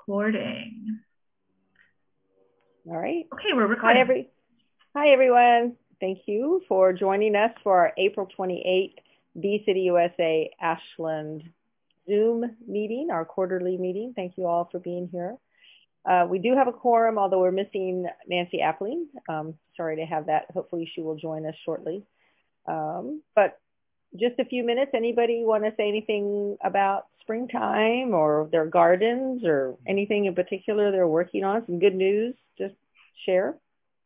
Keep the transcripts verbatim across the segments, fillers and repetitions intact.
recording. All right. Okay, we're Hi, recording. every, hi, everyone. Thank you for joining us for our April twenty-eighth Bee City U S A Ashland Zoom meeting, our quarterly meeting. Thank you all for being here. Uh, we do have a quorum, although we're missing Nancy Appling. Um, sorry to have that. Hopefully she will join us shortly. Um, but just a few minutes, anybody want to say anything about springtime or their gardens or anything in particular they're working on? Some good news, just share.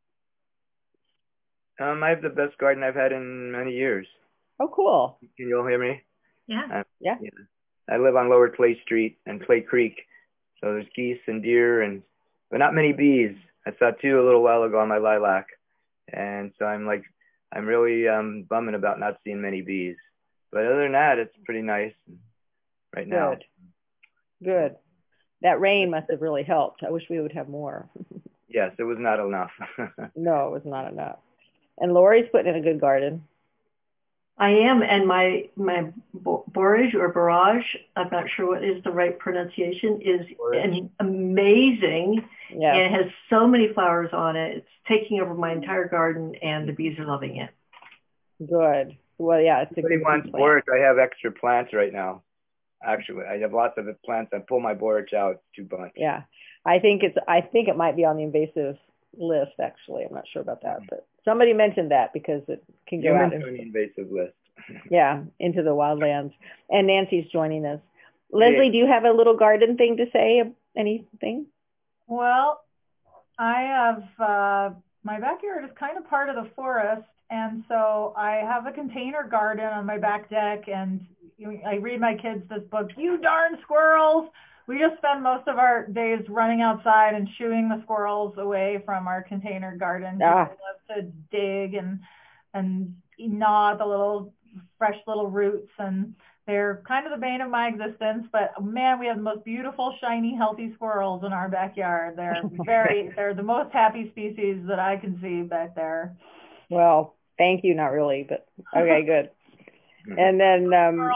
Um, I have the best garden I've had in many years. Oh, cool. Can you all hear me? Yeah. Um, Yeah. yeah. I live on Lower Clay Street and Clay Creek, so there's geese and deer, and but not many bees. I saw two a little while ago on my lilac, and so I'm like, I'm really um, bumming about not seeing many bees. But other than that, it's pretty nice right now. Good. Good. That rain must have really helped. I wish we would have more. Yes, it was not enough. No, it was not enough. And Lori's putting in a good garden. I am, and my my borage or barrage, I'm not sure what is the right pronunciation, is an amazing. Yeah. And it has so many flowers on it. It's taking over my entire garden, and the bees are loving it. Good. Well, yeah, it's a Somebody good wants plant. borage. I have extra plants right now. Actually, I have lots of plants. I pull my borage out too much. Yeah, I think it's. I think it might be on the invasive list. Actually, I'm not sure about that, but somebody mentioned that because it can go out Humans on the invasive list. Yeah, into the wildlands. And Nancy's joining us. Leslie, do you have a little garden thing to say? Anything? Well, I have, uh, my backyard is kind of part of the forest, and so I have a container garden on my back deck, and I read my kids this book, You Darn Squirrels! We just spend most of our days running outside and shooing the squirrels away from our container garden. Ah. People love to dig and, and gnaw at the little, fresh little roots, and they're kind of the bane of my existence, but man, we have the most beautiful, shiny, healthy squirrels in our backyard. They're very, they're the most happy species that I can see back there. Well, thank you. Not really, but okay, good. And then, um,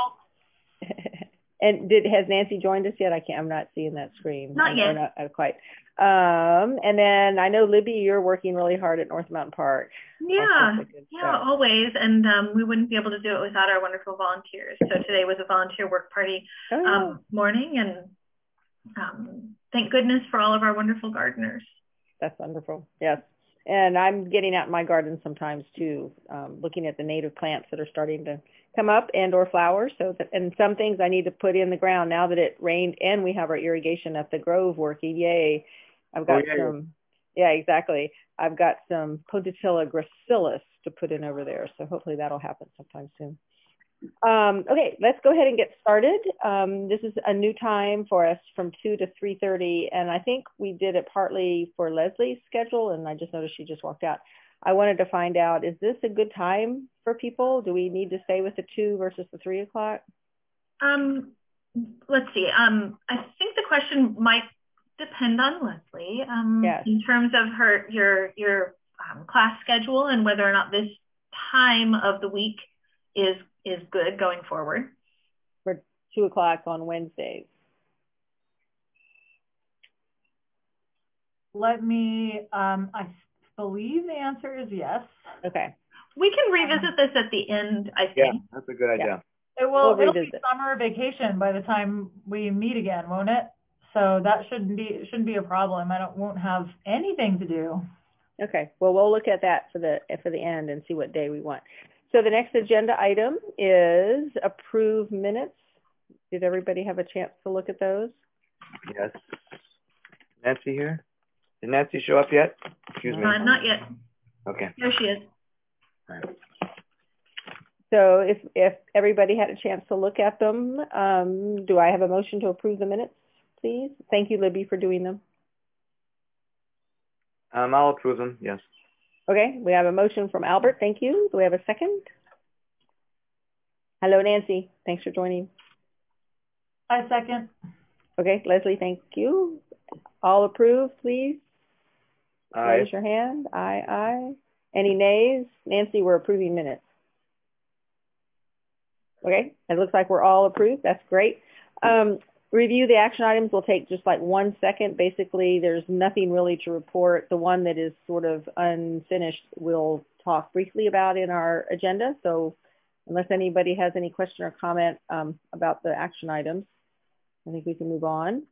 and did, has Nancy joined us yet? I can't, I'm not seeing that screen. Not yet. Not, not quite. Um, and then I know Libby, you're working really hard at North Mountain Park. Yeah, yeah, always. And um, we wouldn't be able to do it without our wonderful volunteers. So today was a volunteer work party Oh, yeah. um, morning, and um, thank goodness for all of our wonderful gardeners. That's wonderful. Yes. And I'm getting out in my garden sometimes too, um, looking at the native plants that are starting to come up and or flowers. So that, and some things I need to put in the ground now that it rained and we have our irrigation at the Grove working. Yay. I've got oh, yeah, some, yeah, exactly. I've got some Podicilla gracilis to put in over there. So hopefully that'll happen sometime soon. Um, okay, let's go ahead and get started. Um, this is a new time for us from two to three thirty, and I think we did it partly for Leslie's schedule, and I just noticed she just walked out. I wanted to find out, is this a good time for people? Do we need to stay with the two versus the three o'clock? Um, let's see. Um, I think the question might depend on Leslie um, yes. in terms of her your your um, class schedule and whether or not this time of the week is is good going forward. For two o'clock on Wednesdays. Let me, um, I believe the answer is yes. Okay. We can revisit this at the end, I think. Yeah, that's a good idea. Yeah. It will, we'll it'll be revisit. summer vacation by the time we meet again, won't it? So that shouldn't be, shouldn't be a problem. I don't, won't have anything to do. Okay. Well, we'll look at that for the, for the end and see what day we want. So the next agenda item is approve minutes. Did everybody have a chance to look at those? Yes. Nancy here? Did Nancy show up yet? Excuse me. Uh, not yet. Okay. There she is. All right. So if, if everybody had a chance to look at them, um, do I have a motion to approve the minutes, please? Thank you, Libby, for doing them. Um, I'll approve them, yes. Okay, we have a motion from Albert. Thank you. Do we have a second? Hello, Nancy. Thanks for joining. I second. Okay, Leslie, thank you. All approved, please. Aye. Raise your hand. Aye, aye. Any nays? Nancy, we're approving minutes. Okay, it looks like we're all approved. That's great. Um, review the action items will take just like one second. Basically, there's nothing really to report. The one that is sort of unfinished, we'll talk briefly about in our agenda. So unless anybody has any question or comment um, about the action items, I think we can move on.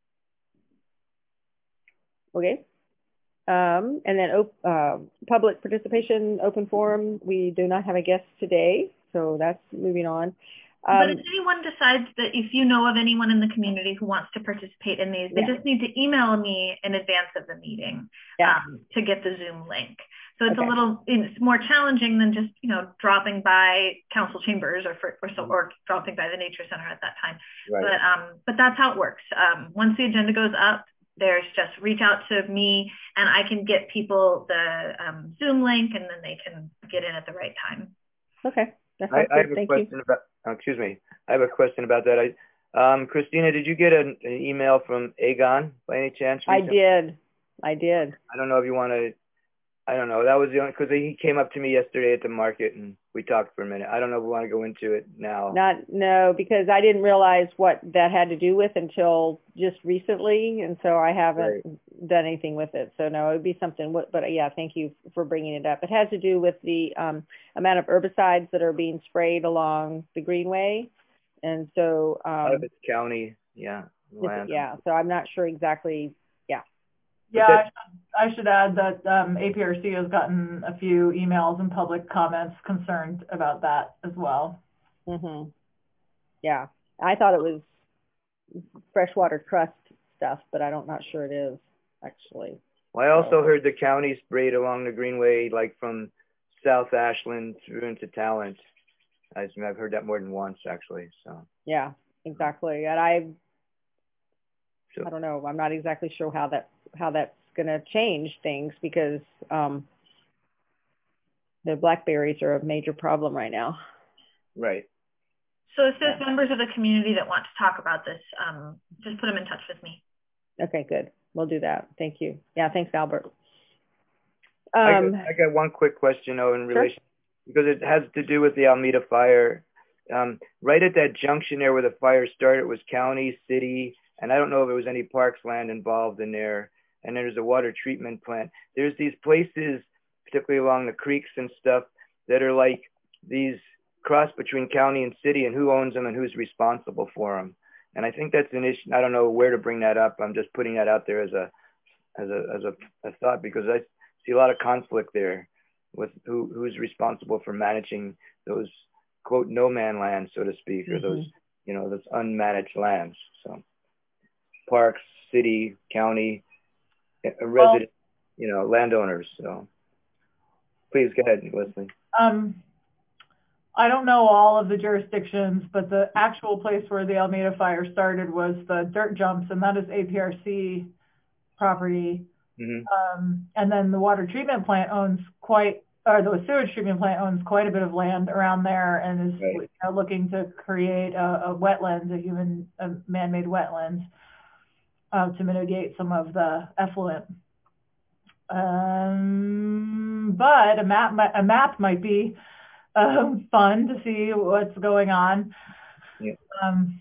Okay. Um, and then op uh, public participation, open forum. We do not have a guest today, so that's moving on. Um, but if anyone decides that if you know of anyone in the community who wants to participate in these, they yeah. just need to email me in advance of the meeting yeah. um, to get the Zoom link. So it's okay. a little, it's more challenging than just, you know, dropping by council chambers or for, or, so, or dropping by the nature center at that time. Right. But um, but that's how it works. Um, once the agenda goes up, there's just reach out to me and I can get people the um, Zoom link and then they can get in at the right time. Okay. That's I, I have a Thank question you. about, oh, excuse me. I have a question about that. I, um, Christina, did you get an, an email from Aegon by any chance? Recently? I did. I did. I don't know if you want to, I don't know. That was the only, because he came up to me yesterday at the market and we talked for a minute. I don't know if we want to go into it now. Not, no, because I didn't realize what that had to do with until just recently. And so I haven't right. done anything with it. So no, it would be something, but yeah, thank you for bringing it up. It has to do with the um, amount of herbicides that are being sprayed along the Greenway. And so, um, a lot of it's county. Yeah. Land. Yeah. So I'm not sure exactly. Yeah. Yeah, I should, I should add that um, A P R C has gotten a few emails and public comments concerned about that as well. Mm-hmm. Yeah, I thought it was freshwater trust stuff, but I'm not sure it is, actually. Well, I also so. heard the county sprayed along the Greenway, like from South Ashland through into Talent. I've heard that more than once, actually. So. Yeah, exactly. And I, so. I don't know. I'm not exactly sure how that how that's going to change things because um, the blackberries are a major problem right now. Right. So if there's yeah. members of the community that want to talk about this, um, just put them in touch with me. Okay, good. We'll do that. Thank you. Yeah, thanks, Albert. Um, I, got, I got one quick question, though, in relation, sure. because it has to do with the Alameda fire. Um, right at that junction there where the fire started, it was county, city, and I don't know if there was any parks land involved in there. And there's a water treatment plant. There's these places, particularly along the creeks and stuff, that are like these cross between county and city and who owns them and who's responsible for them. And I think that's an issue. I don't know where to bring that up. I'm just putting that out there as a as a as a, a thought because I see a lot of conflict there with who who's responsible for managing those quote no man lands, so to speak, or mm-hmm. those you know those unmanaged lands. So parks, city, county. A resident, well, you know, landowners. So, please go ahead, Leslie. Um, I don't know all of the jurisdictions, but the actual place where the Alameda fire started was the dirt jumps, and that is A P R C property. Mm-hmm. Um, and then the water treatment plant owns quite, or the sewage treatment plant owns quite a bit of land around there, and is right. you know, looking to create a, a wetland, a human, a man-made wetland. Uh, to mitigate some of the effluent, um, but a map, a map might be uh, fun to see what's going on. Yeah. Um,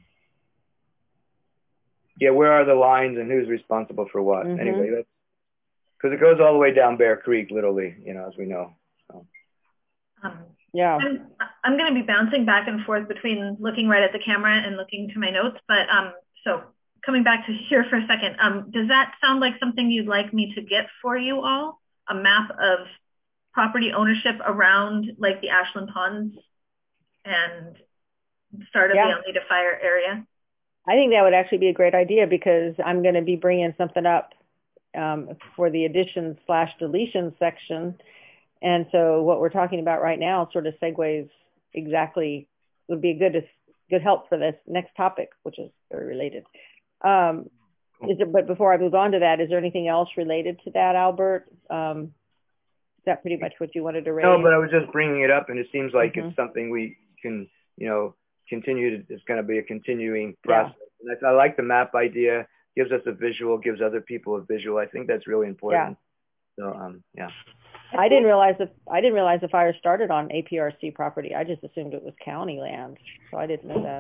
yeah, where are the lines and who's responsible for what? Mm-hmm. Anyway, that's because it goes all the way down Bear Creek, literally, you know, as we know. So. Um, yeah, I'm, I'm going to be bouncing back and forth between looking right at the camera and looking to my notes, but um, so. Coming back to here for a second, um, does that sound like something you'd like me to get for you all? A map of property ownership around like the Ashland Ponds and start of yeah. the Alameda Fire area? I think that would actually be a great idea because I'm going to be bringing something up um, for the addition slash deletion section. And so what we're talking about right now sort of segues exactly, would be a good, good help for this next topic, which is very related. Um, is there, but before I move on to that, is there anything else related to that, Albert? Um, is that pretty much what you wanted to raise? No, but I was just bringing it up, and it seems like mm-hmm. it's something we can, you know, continue to, it's going to be a continuing process. Yeah. And I, I like the map idea, gives us a visual, gives other people a visual. I think that's really important. Yeah. So, um, yeah. I didn't realize that, I didn't realize the fire started on A P R C property. I just assumed it was county land, so I didn't know that.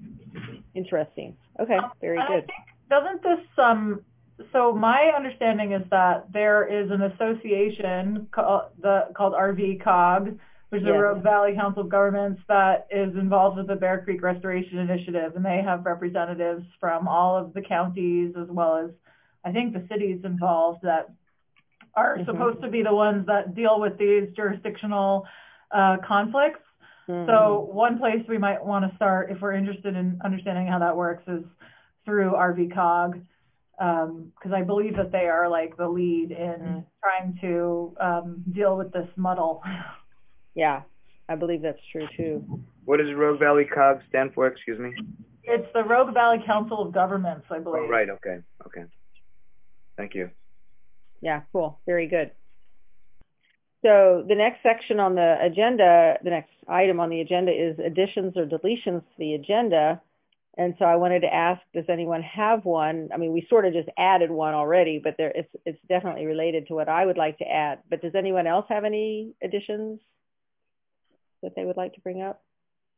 Interesting. Okay, very and good. I think, doesn't this, um, so my understanding is that there is an association called, the, called R V COG, which is Yes. the Rogue Valley Council of Governments, that is involved with the Bear Creek Restoration Initiative, and they have representatives from all of the counties as well as, I think, the cities involved that are mm-hmm. supposed to be the ones that deal with these jurisdictional uh, conflicts. Mm-hmm. So one place we might want to start, if we're interested in understanding how that works, is through R V COG, because um, I believe that they are like the lead in mm-hmm. trying to um, deal with this muddle. Yeah, I believe that's true too. What does Rogue Valley COG stand for? Excuse me. It's the Rogue Valley Council of Governments, I believe. Oh, right. Okay. Okay. Thank you. Yeah, cool. Very good. So the next section on the agenda, the next item on the agenda is additions or deletions to the agenda. And so I wanted to ask, does anyone have one? I mean, we sort of just added one already, but there, it's, it's definitely related to what I would like to add. But does anyone else have any additions that they would like to bring up?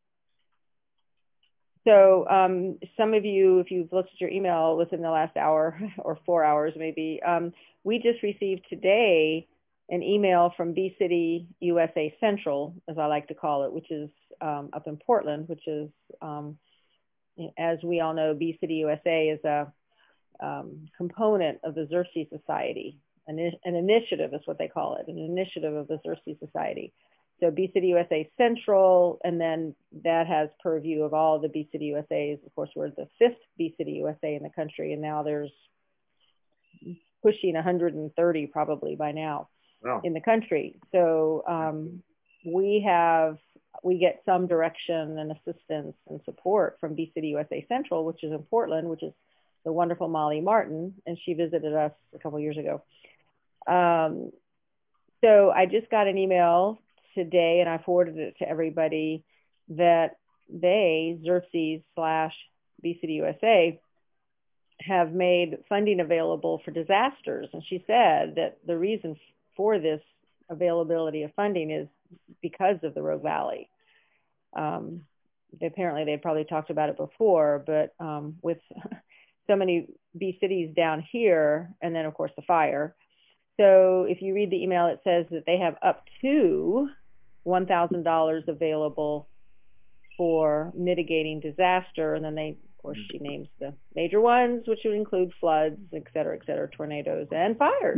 So um, some of you, if you've looked at your email within the last hour or four hours maybe, um, we just received today an email from B-City U S A Central, as I like to call it, which is um, up in Portland, which is, um, as we all know, B-City U S A is a um, component of the Xerces Society. An, an initiative is what they call it, an initiative of the Xerces Society. So B-City U S A Central, and then that has purview of all the B-City U S As. Of course, we're the fifth B-City U S A in the country, and now there's pushing one hundred thirty probably by now wow. in the country. So um, we have, we get some direction and assistance and support from B-City U S A Central, which is in Portland, which is the wonderful Molly Martin, and she visited us a couple years ago. Um, so I just got an email today, and I forwarded it to everybody, that they, Xerces slash B-City U S A, have made funding available for disasters. And she said that the reason for this availability of funding is because of the Rogue Valley. Um, apparently, they probably talked about it before, but um, with so many B-Cities down here, and then, of course, the fire. So if you read the email, it says that they have up to one thousand dollars available for mitigating disaster. And then they, of course, she names the major ones, which would include floods, et cetera, et cetera, tornadoes and fires.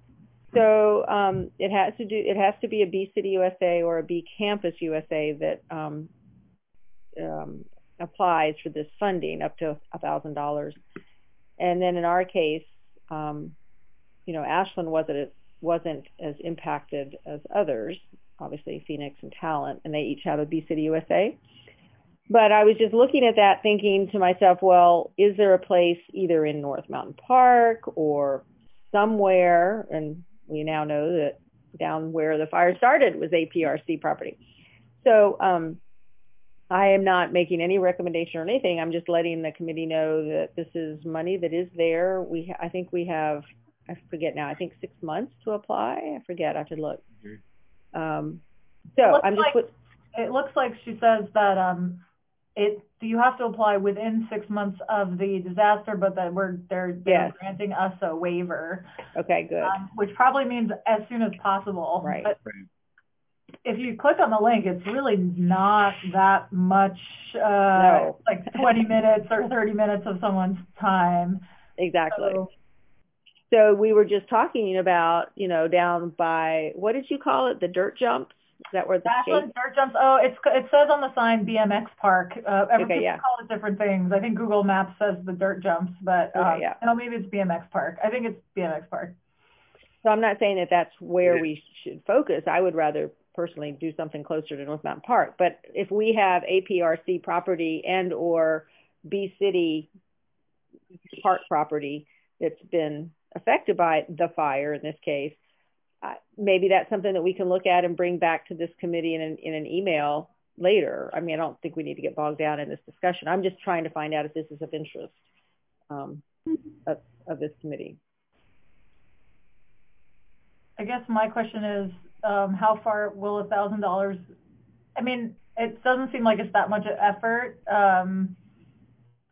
So um, it has to do, it has to be a B-City U S A or a B Campus U S A that um, um, applies for this funding up to one thousand dollars. And then in our case, um, you know, Ashland wasn't, wasn't as impacted as others, obviously Phoenix and Talent, and they each have a B-City U S A. But I was just looking at that thinking to myself, well, is there a place either in North Mountain Park or somewhere, and we now know that down where the fire started was A P R C property. So um, I am not making any recommendation or anything. I'm just letting the committee know that this is money that is there. We, I think we have, I forget now, I think six months to apply. I forget, I have to look. Mm-hmm. um, so I'm just like, put, it looks like she says that um, it you have to apply within six months of the disaster, but that we're they're, they're yes. granting us a waiver. Okay, good. Um, which probably means as soon as possible. Right. But if you click on the link, it's really not that much, uh, no. like twenty minutes or thirty minutes of someone's time. Exactly. So, so we were just talking about, you know, down by, what did you call it? The dirt jumps? Is that where the Ashland dirt jumps? Oh, it's it says on the sign B M X Park. Uh, every okay, people yeah. call it different things. I think Google Maps says the dirt jumps, but uh, okay, yeah. no, maybe it's B M X Park. I think it's B M X Park. So I'm not saying that that's where we should focus. I would rather personally do something closer to North Mountain Park. But if we have A P R C property and or B-City Park property that's been affected by the fire in this case, uh, maybe that's something that we can look at and bring back to this committee in an, in an email later. I mean, I don't think we need to get bogged down in this discussion. I'm just trying to find out if this is of interest um, of, of this committee. I guess my question is, um, how far will a thousand dollars? I mean, it doesn't seem like it's that much effort. Um,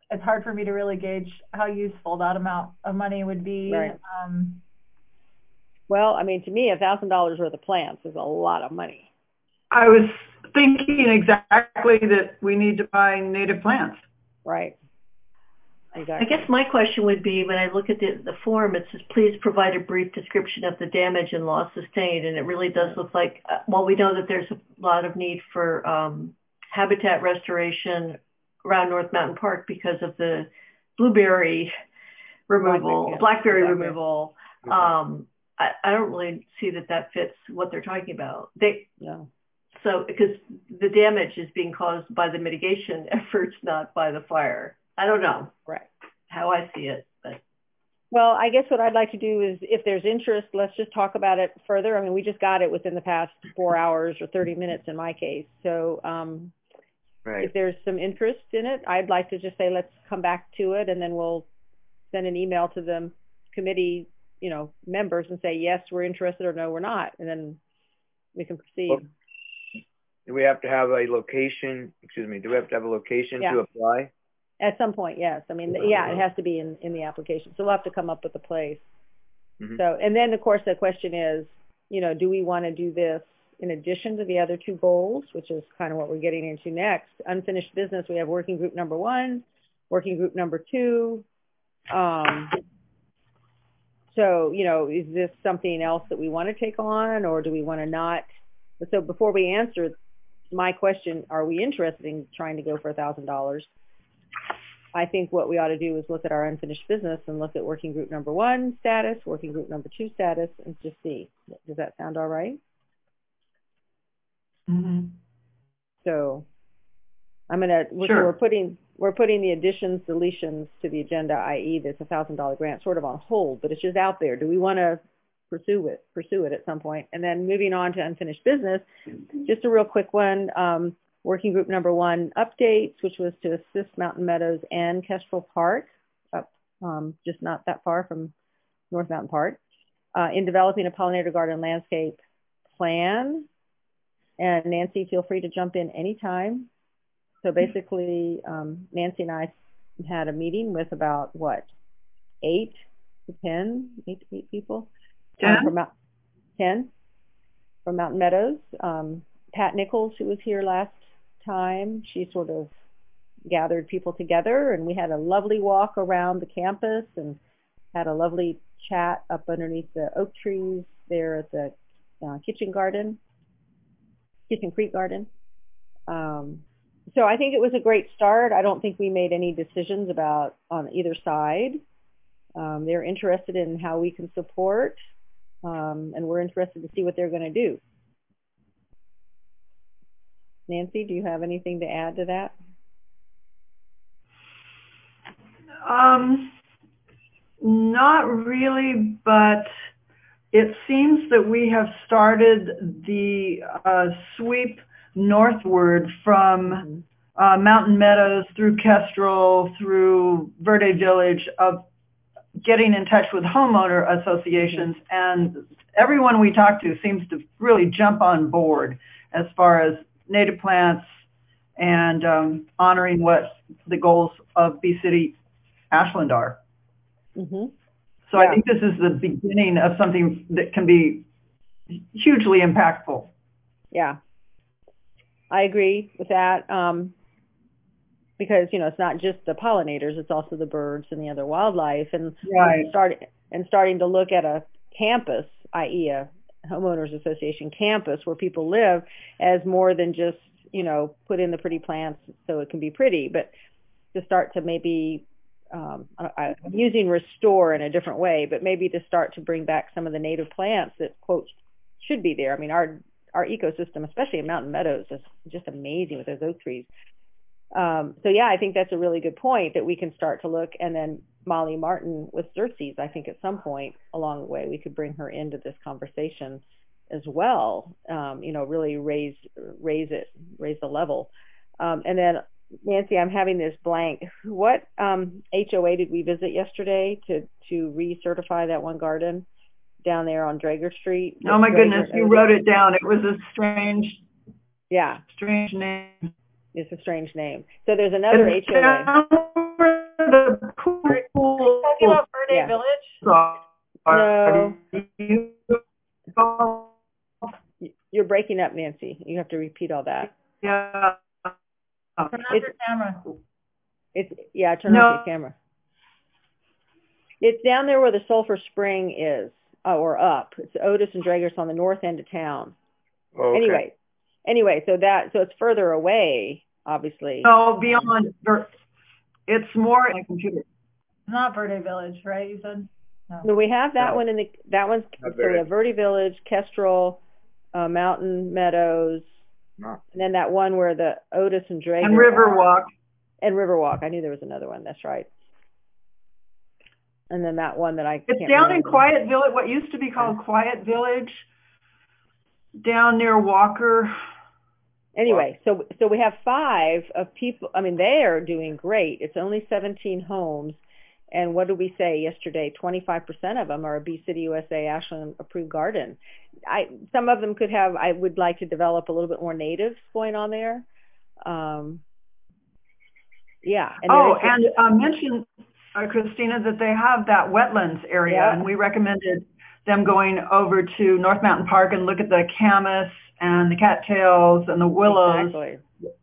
it's hard for me to really gauge how useful that amount of money would be. Right. Um, well, I mean, to me, a thousand dollars worth of plants is a lot of money. I was thinking exactly that we need to buy native plants. Right. Exactly. I guess my question would be, when I look at the, the form, it says, please provide a brief description of the damage and loss sustained. And it really does look like, uh, well, we know that there's a lot of need for um, habitat restoration around North Mountain Park because of the blueberry removal, Blackberry, blackberry exactly. removal. Um, I, I don't really see that that fits what they're talking about. They, No. So, because the damage is being caused by the mitigation efforts, not by the fire. I don't know. Right. How I see it, but. Well, I guess what I'd like to do is, if there's interest, let's just talk about it further. I mean, we just got it within the past four hours or thirty minutes in my case. So um, Right. if there's some interest in it, I'd like to just say, let's come back to it, and then we'll send an email to the committee, you know, members and say, yes, we're interested, or no, we're not. And then we can proceed. Well, do we have to have a location, excuse me, do we have to have a location Yeah. to apply? At some point, yes. I mean, yeah, it has to be in, in the application. So we'll have to come up with a place. Mm-hmm. So, and then of course the question is, you know, do we want to do this in addition to the other two goals, which is kind of what we're getting into next? Unfinished business, we have working group number one, working group number two. Um, so, you know, is this something else that we want to take on, or do we want to not? So before we answer my question, are we interested in trying to go for a thousand dollars? I think what we ought to do is look at our unfinished business and look at working group number one status, working group number two status, and just see. Does that sound all right? Mm-hmm. So I'm gonna. We're, Sure. we're putting we're putting the additions, deletions to the agenda, that is, this a thousand dollar grant, sort of on hold, but it's just out there. Do we want to pursue it? Pursue it at some point? And then moving on to unfinished business, just a real quick one. Um, Working group number one updates, which was to assist Mountain Meadows and Kestrel Park, up um, just not that far from North Mountain Park, uh, in developing a pollinator garden landscape plan. And Nancy, feel free to jump in anytime. So basically, um, Nancy and I had a meeting with about, what, eight to ten, eight to eight people? Ten? Um, from Mount, ten from Mountain Meadows. Um, Pat Nichols, who was here last time, she sort of gathered people together, and we had a lovely walk around the campus and had a lovely chat up underneath the oak trees there at the uh, kitchen garden, Kitchen Creek Garden. Um, so I think it was a great start. I don't think we made any decisions about on either side. Um, they're interested in how we can support, um, and we're interested to see what they're going to do. Nancy, do you have anything to add to that? Um, not really, but it seems that we have started the uh, sweep northward from uh, Mountain Meadows through Kestrel, through Verde Village, of getting in touch with homeowner associations, and everyone we talk to seems to really jump on board as far as native plants and um, honoring what the goals of Bee City Ashland are. Mm-hmm. So Yeah. I think this is the beginning of something that can be hugely impactful. Yeah, I agree with that. Um, because, you know, it's not just the pollinators, it's also the birds and the other wildlife. And Right. start, and starting to look at a campus, that is a homeowners association campus where people live, as more than just, you know, put in the pretty plants so it can be pretty, but to start to maybe, um, I, I'm using restore in a different way, but maybe to start to bring back some of the native plants that, quote, should be there. I mean, our our ecosystem, especially in Mountain Meadows, is just amazing with those oak trees. Um, so yeah, I think that's a really good point, that we can start to look, and then Molly Martin with Xerces, I think at some point along the way we could bring her into this conversation as well. Um, you know, really raise raise it, raise the level. Um, and then Nancy, I'm having this blank. What um, H O A did we visit yesterday to to recertify that one garden down there on Drager Street? Oh my Drager goodness, you wrote it down. It was a strange, yeah, strange name. it's a strange name. So there's another It's H O A. down where the pool. Talking about Verde Yeah. Village? No. You're breaking up, Nancy. You have to repeat all that. Yeah. Turn off your camera. It's yeah, turn No. off your camera. It's down there where the Sulphur Spring is, oh, or up. It's Otis and Drager's on the north end of town. Oh, okay. Anyway, anyway, so that so it's further away, obviously. No, beyond. It's more my computer. Not Verde Village, right? You said. No. So we have that No. one in the that one's Not so we have Verde Village, Kestrel, uh, Mountain Meadows, No. and then that one where the Otis and Drager And Riverwalk. and Riverwalk. I knew there was another one. That's right. And then that one that I It's can't down remember. in Quiet Village, what used to be called Quiet Village, down near Walker. Anyway, so so we have five of people. I mean, they are doing great. It's only seventeen homes, and what did we say yesterday? twenty-five percent of them are a Bee City U S A Ashland approved garden. I some of them could have. I would like to develop a little bit more natives going on there. Um, yeah. And Oh, there is- and uh, mention, uh, Christina, that they have that wetlands area, Yeah. and we recommended them going over to North Mountain Park and look at the camas and the cattails and the willows. Exactly.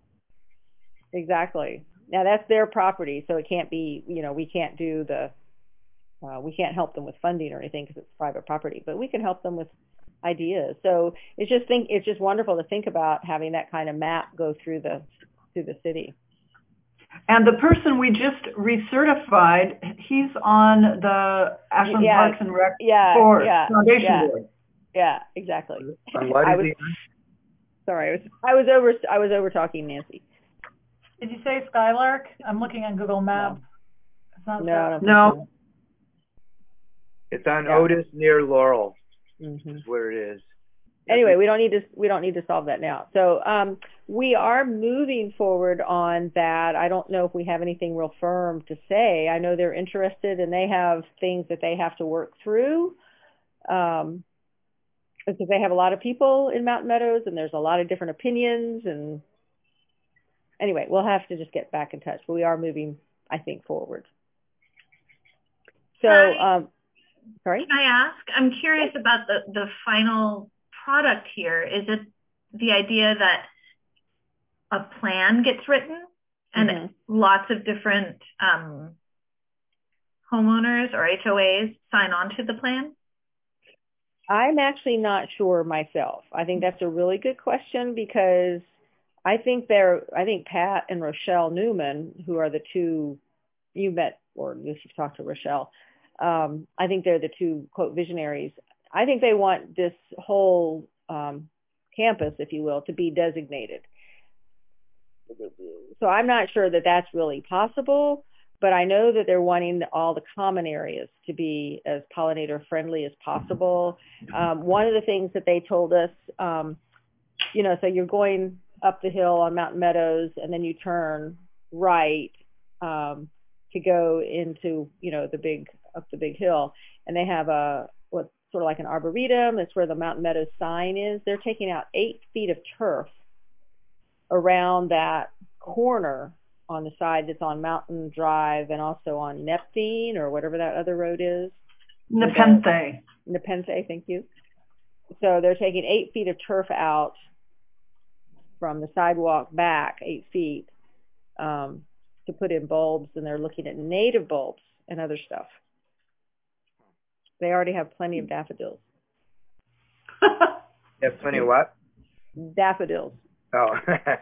Exactly. Now that's their property, so it can't be. You know, we can't do the. Uh, we can't help them with funding or anything because it's private property, but we can help them with ideas. So it's just think it's just wonderful to think about having that kind of map go through the through the city. And the person we just recertified, he's on the Ashland Yeah, Parks and Rec yeah, Board, yeah, Foundation yeah. Board. Yeah, exactly. And what I is was he? sorry. I was I was over I was over talking Nancy. Did you say Skylark? I'm looking on Google Maps. It's not No, I don't think No. so. It's on Yeah. Otis near Laurel. Mhm. Is where it is. Anyway, we don't need to we don't need to solve that now. So um, we are moving forward on that. I don't know if we have anything real firm to say. I know they're interested and they have things that they have to work through um, because they have a lot of people in Mountain Meadows and there's a lot of different opinions. And anyway, we'll have to just get back in touch. But we are moving, I think, forward. So, Hi. um, sorry? Can I ask? I'm curious about the, the final product here. Is it the idea that a plan gets written and Mhm. lots of different um, homeowners or H O As sign on to the plan? I'm actually not sure myself. I think that's a really good question because I think they're, I think Pat and Rochelle Newman, who are the two you met, or at least you've talked to Rochelle, um, I think they're the two, quote, visionaries. I think they want this whole um, campus, if you will, to be designated. So I'm not sure that that's really possible, but I know that they're wanting all the common areas to be as pollinator friendly as possible. Um, one of the things that they told us, um, you know, so you're going up the hill on Mountain Meadows and then you turn right um, to go into, you know, the big, up the big hill. And they have a, what's sort of like an arboretum. That's where the Mountain Meadows sign is. They're taking out eight feet of turf around that corner on the side that's on Mountain Drive and also on Neptune or whatever that other road is. Nepenthe. Nepenthe, thank you. So they're taking eight feet of turf out from the sidewalk back eight feet um, to put in bulbs, and they're looking at native bulbs and other stuff. They already have plenty of daffodils. You have plenty of what? Daffodils. Oh.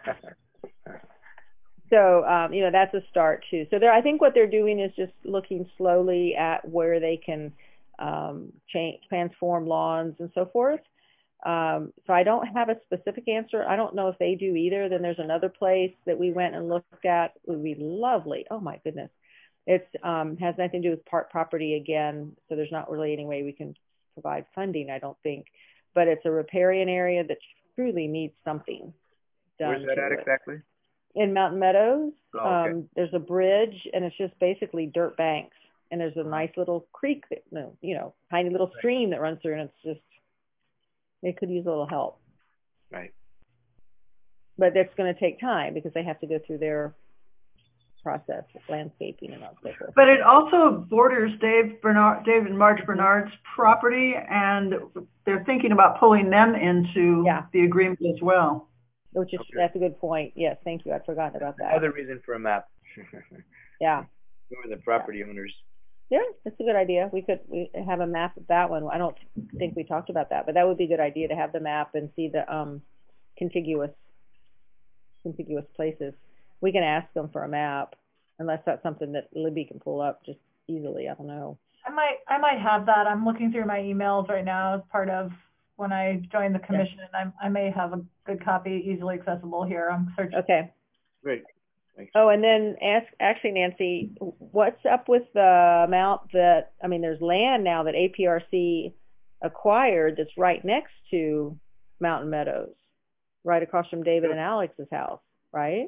So, um, you know, that's a start too. So they're, I think what they're doing is just looking slowly at where they can um, change, transform lawns and so forth. Um, so I don't have a specific answer. I don't know if they do either. Then there's another place that we went and looked at. It would be lovely. Oh my goodness. It's um, has nothing to do with park property again. So there's not really any way we can provide funding, I don't think. But it's a riparian area that truly needs something done. Where's that to at it. exactly? In Mountain Meadows. Oh, okay. um, there's a bridge, and it's just basically dirt banks. And there's a nice little creek, that, you know, tiny little stream that runs through, and it's just, it could use a little help. Right. But that's going to take time because they have to go through their process, landscaping and all so forth. But it also borders Dave Bernard, Dave and Marge Bernard's property, and they're thinking about pulling them into yeah. the agreement as well. Which is, okay. That's a good point. Yes, thank you. I'd forgotten about that. Another reason for a map. yeah. Who are the property yeah. owners? Yeah, that's a good idea. We could we have a map of that one. I don't think we talked about that, but that would be a good idea to have the map and see the um, contiguous contiguous places. We can ask them for a map, unless that's something that Libby can pull up just easily. I don't know. I might I might have that. I'm looking through my emails right now as part of when I joined the commission. Yeah. I I may have a good copy easily accessible here. I'm searching. Okay. Great. Thanks. Oh, and then ask, actually, Nancy, what's up with the amount that, I mean, there's land now that A P R C acquired that's right next to Mountain Meadows, right across from David and Alex's house, right?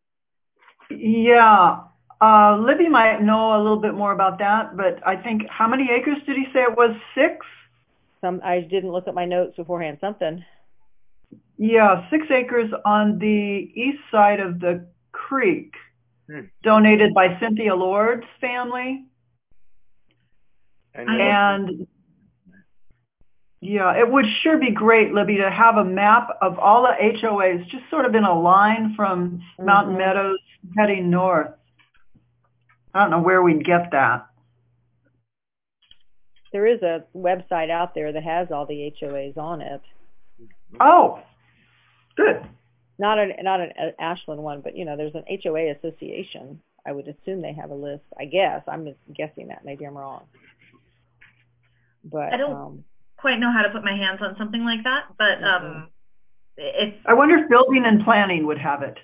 Yeah. Uh, Libby might know a little bit more about that, but I think, how many acres did he say it was? Six? Some, I didn't look at my notes beforehand. Something. Yeah, six acres on the east side of the creek, hmm. donated by Cynthia Lord's family. And yeah, it would sure be great, Libby, to have a map of all the H O As just sort of in a line from mm-hmm. Mountain Meadows heading north. I don't know where we'd get that. There is a website out there that has all the H O As on it. Oh, good. Not an not an Ashland one, but you know, there's an H O A association. I would assume they have a list. I guess I'm just guessing that. Maybe I'm wrong. But I don't um, quite know how to put my hands on something like that. But mm-hmm. um, it's. I wonder if building and planning would have it.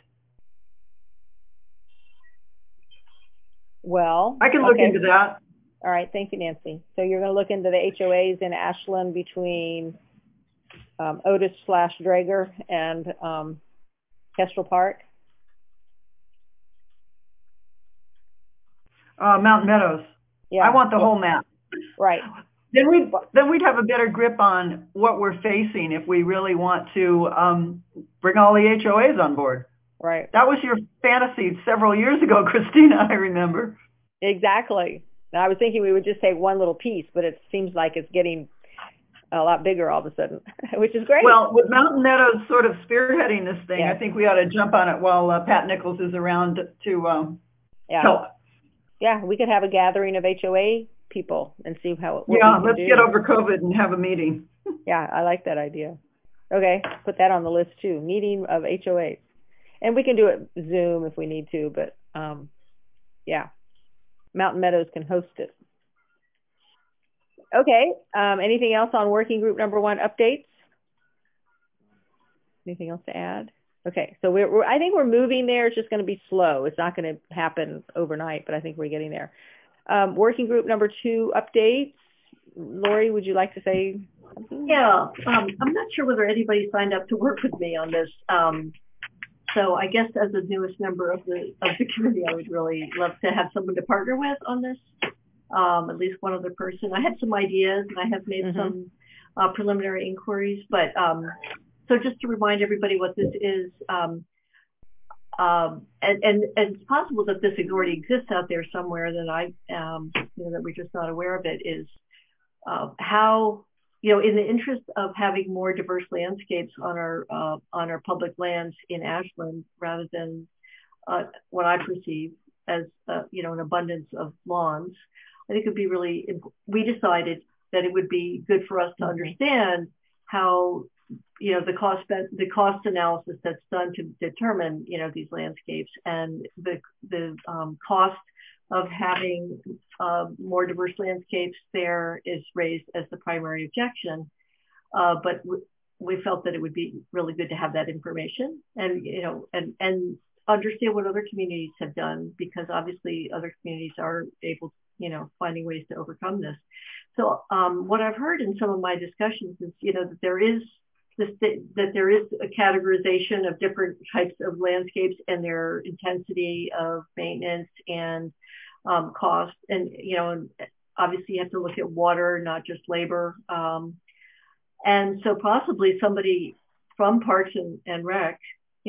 Well, I can look okay. into that. All right, thank you, Nancy. So you're going to look into the H O As in Ashland between um, Otis slash Drager and um, Kestrel Park? Uh, Mountain Meadows. Yeah. I want the yeah. whole map. Right. Then we'd, then we'd have a better grip on what we're facing if we really want to um, bring all the H O As on board. Right. That was your fantasy several years ago, Christina, I remember. Exactly. Now, I was thinking we would just take one little piece, but it seems like it's getting a lot bigger all of a sudden, which is great. Well, with Mountain Meadows sort of spearheading this thing, yeah. I think we ought to jump on it while uh, Pat Nichols is around to um, yeah. help. Yeah, we could have a gathering of H O A people and see how. What yeah, we can let's do. get over COVID and have a meeting. Yeah, I like that idea. Okay, put that on the list too. Meeting of H O As, and we can do it Zoom if we need to. But um, yeah, Mountain Meadows can host it. Okay. Um, anything else on working group number one updates? Anything else to add? Okay. So we're, we're I think we're moving there. It's just going to be slow. It's not going to happen overnight, but I think we're getting there. Um, working group number two updates. Lori, would you like to say something? Yeah. Um, I'm not sure whether anybody signed up to work with me on this. Um, so I guess as the newest member of the of the committee, I would really love to have someone to partner with on this. Um, at least one other person. I had some ideas and I have made mm-hmm. some uh, preliminary inquiries, but um, so just to remind everybody what this is, um, um, and, and, and it's possible that this already exists out there somewhere that I, um, you know, that we're just not aware of it, is uh, how, you know, in the interest of having more diverse landscapes on our uh, on our public lands in Ashland, rather than uh, what I perceive as, uh, you know, an abundance of lawns. I think it would be really, we decided that it would be good for us to understand how, you know, the cost, the cost analysis that's done to determine, you know, these landscapes, and the, the um, cost of having uh, more diverse landscapes there is raised as the primary objection. Uh, but w- we felt that it would be really good to have that information and, you know, and, and understand what other communities have done, because obviously other communities are able to, you know, finding ways to overcome this. So um, what I've heard in some of my discussions is, you know, that there is this, that there is a categorization of different types of landscapes and their intensity of maintenance and um, cost. And, you know, and obviously you have to look at water, not just labor. Um, and so possibly somebody from Parks and, and Rec, you know,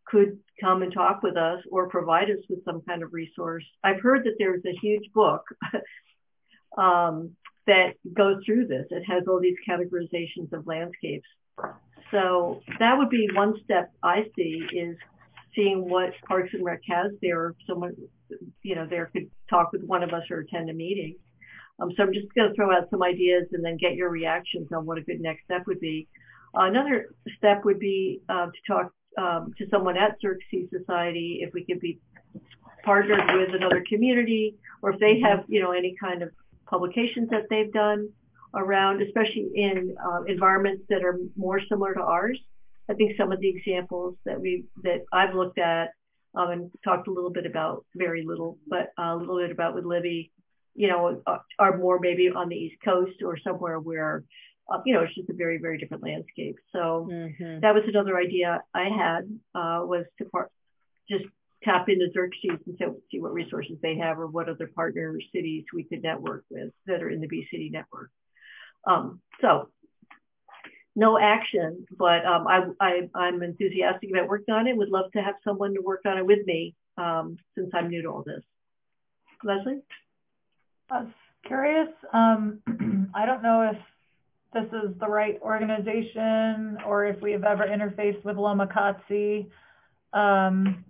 could come and talk with us or provide us with some kind of resource. I've heard that there's a huge book um, that goes through this. It has all these categorizations of landscapes. So that would be one step I see, is seeing what Parks and Rec has there. Someone, you know, there could talk with one of us or attend a meeting. Um, so I'm just going to throw out some ideas and then get your reactions on what a good next step would be. Uh, another step would be uh, to talk um, to someone at Xerces Society, if we could be partnered with another community, or if they have, you know, any kind of publications that they've done around, especially in uh, environments that are more similar to ours. I think some of the examples that we that I've looked at um, and talked a little bit about, very little, but a little bit about with Libby, you know, are more maybe on the East Coast or somewhere where, uh, you know, it's just a very, very different landscape. So mm-hmm. that was another idea I had, uh, was to part, just tap into Xerces and see what resources they have, or what other partner cities we could network with that are in the Bee City network. Um, so no action, but um, I, I, I'm enthusiastic about working on it. Would love to have someone to work on it with me, um, since I'm new to all this. Leslie? I was curious. Um, I don't know if this is the right organization or if we have ever interfaced with Lomacatsi. Um,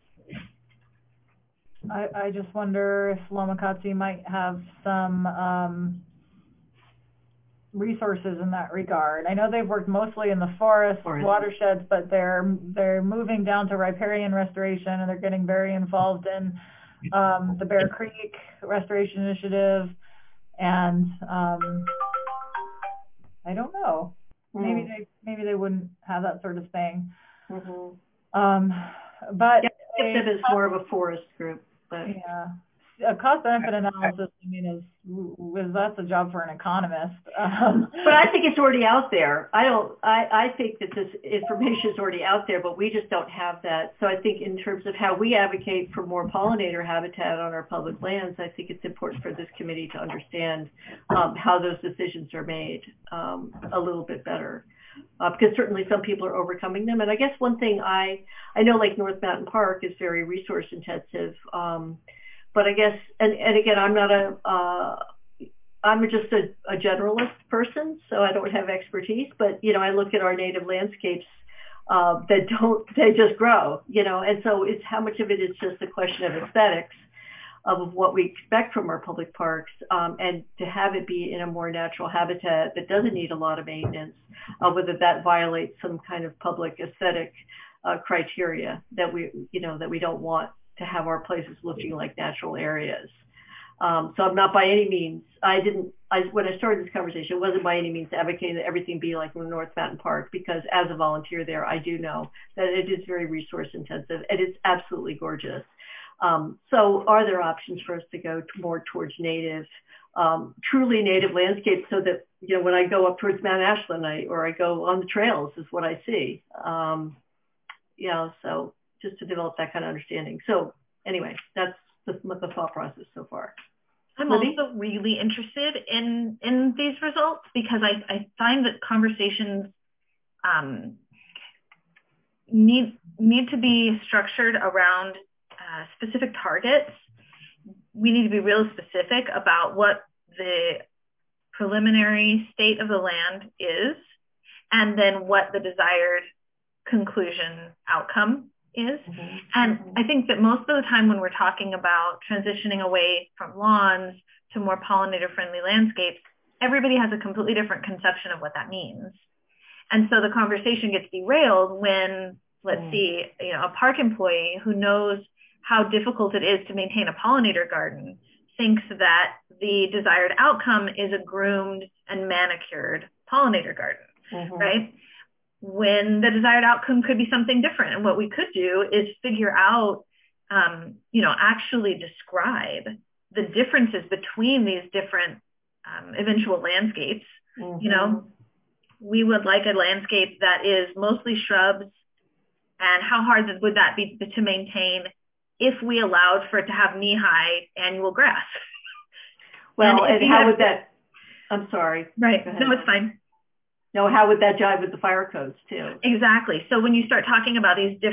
I, I just wonder if Lomacatsi might have some um, resources in that regard. I know they've worked mostly in the forest, forest watersheds, but they're they're moving down to riparian restoration, and they're getting very involved in um, the Bear Creek Restoration Initiative. And um, I don't know, mm. maybe they maybe they wouldn't have that sort of thing. Mm-hmm. Um, but yeah, if it is more of a forest group. But yeah, a cost benefit analysis, I mean, is, is that's a job for an economist. Um, but I think it's already out there. I don't. I, I think that this information is already out there, but we just don't have that. So I think in terms of how we advocate for more pollinator habitat on our public lands, I think it's important for this committee to understand um, how those decisions are made um, a little bit better. Uh, because certainly some people are overcoming them. And I guess one thing I, I know, like North Mountain Park is very resource intensive, um, but I guess, and, and again, I'm not a, uh, I'm just a, a generalist person, so I don't have expertise, but, you know, I look at our native landscapes uh, that don't, they just grow, you know, and so it's how much of it is just a question of aesthetics of what we expect from our public parks, um, and to have it be in a more natural habitat that doesn't need a lot of maintenance, uh, whether that violates some kind of public aesthetic uh, criteria that we, you know, that we don't want to have our places looking like natural areas. Um, so I'm not by any means, I didn't, I, when I started this conversation, it wasn't by any means advocating that everything be like North Mountain Park, because as a volunteer there, I do know that it is very resource intensive and it's absolutely gorgeous. Um, so are there options for us to go to more towards native, um, truly native landscapes, so that, you know, when I go up towards Mount Ashland, I, or I go on the trails is what I see. Um, you know, so just to develop that kind of understanding. So anyway, that's the, the thought process so far. I'm Libby? also really interested in, in these results, because I, I find that conversations um, need, need to be structured around Uh, specific targets. We need to be real specific about what the preliminary state of the land is, and then what the desired conclusion outcome is. Mm-hmm. And I think that most of the time when we're talking about transitioning away from lawns to more pollinator-friendly landscapes, everybody has a completely different conception of what that means. And so the conversation gets derailed when, let's mm. see, you know, a park employee who knows how difficult it is to maintain a pollinator garden thinks that the desired outcome is a groomed and manicured pollinator garden, mm-hmm. right? When the desired outcome could be something different. And what we could do is figure out, um, you know, actually describe the differences between these different um, eventual landscapes. Mm-hmm. You know, we would like a landscape that is mostly shrubs, and how hard would that be to maintain if we allowed for it to have knee-high annual grass? Well, and, and how would that, I'm sorry. Right, no, it's fine. No, how would that jive with the fire codes too? Exactly. So when you start talking about these different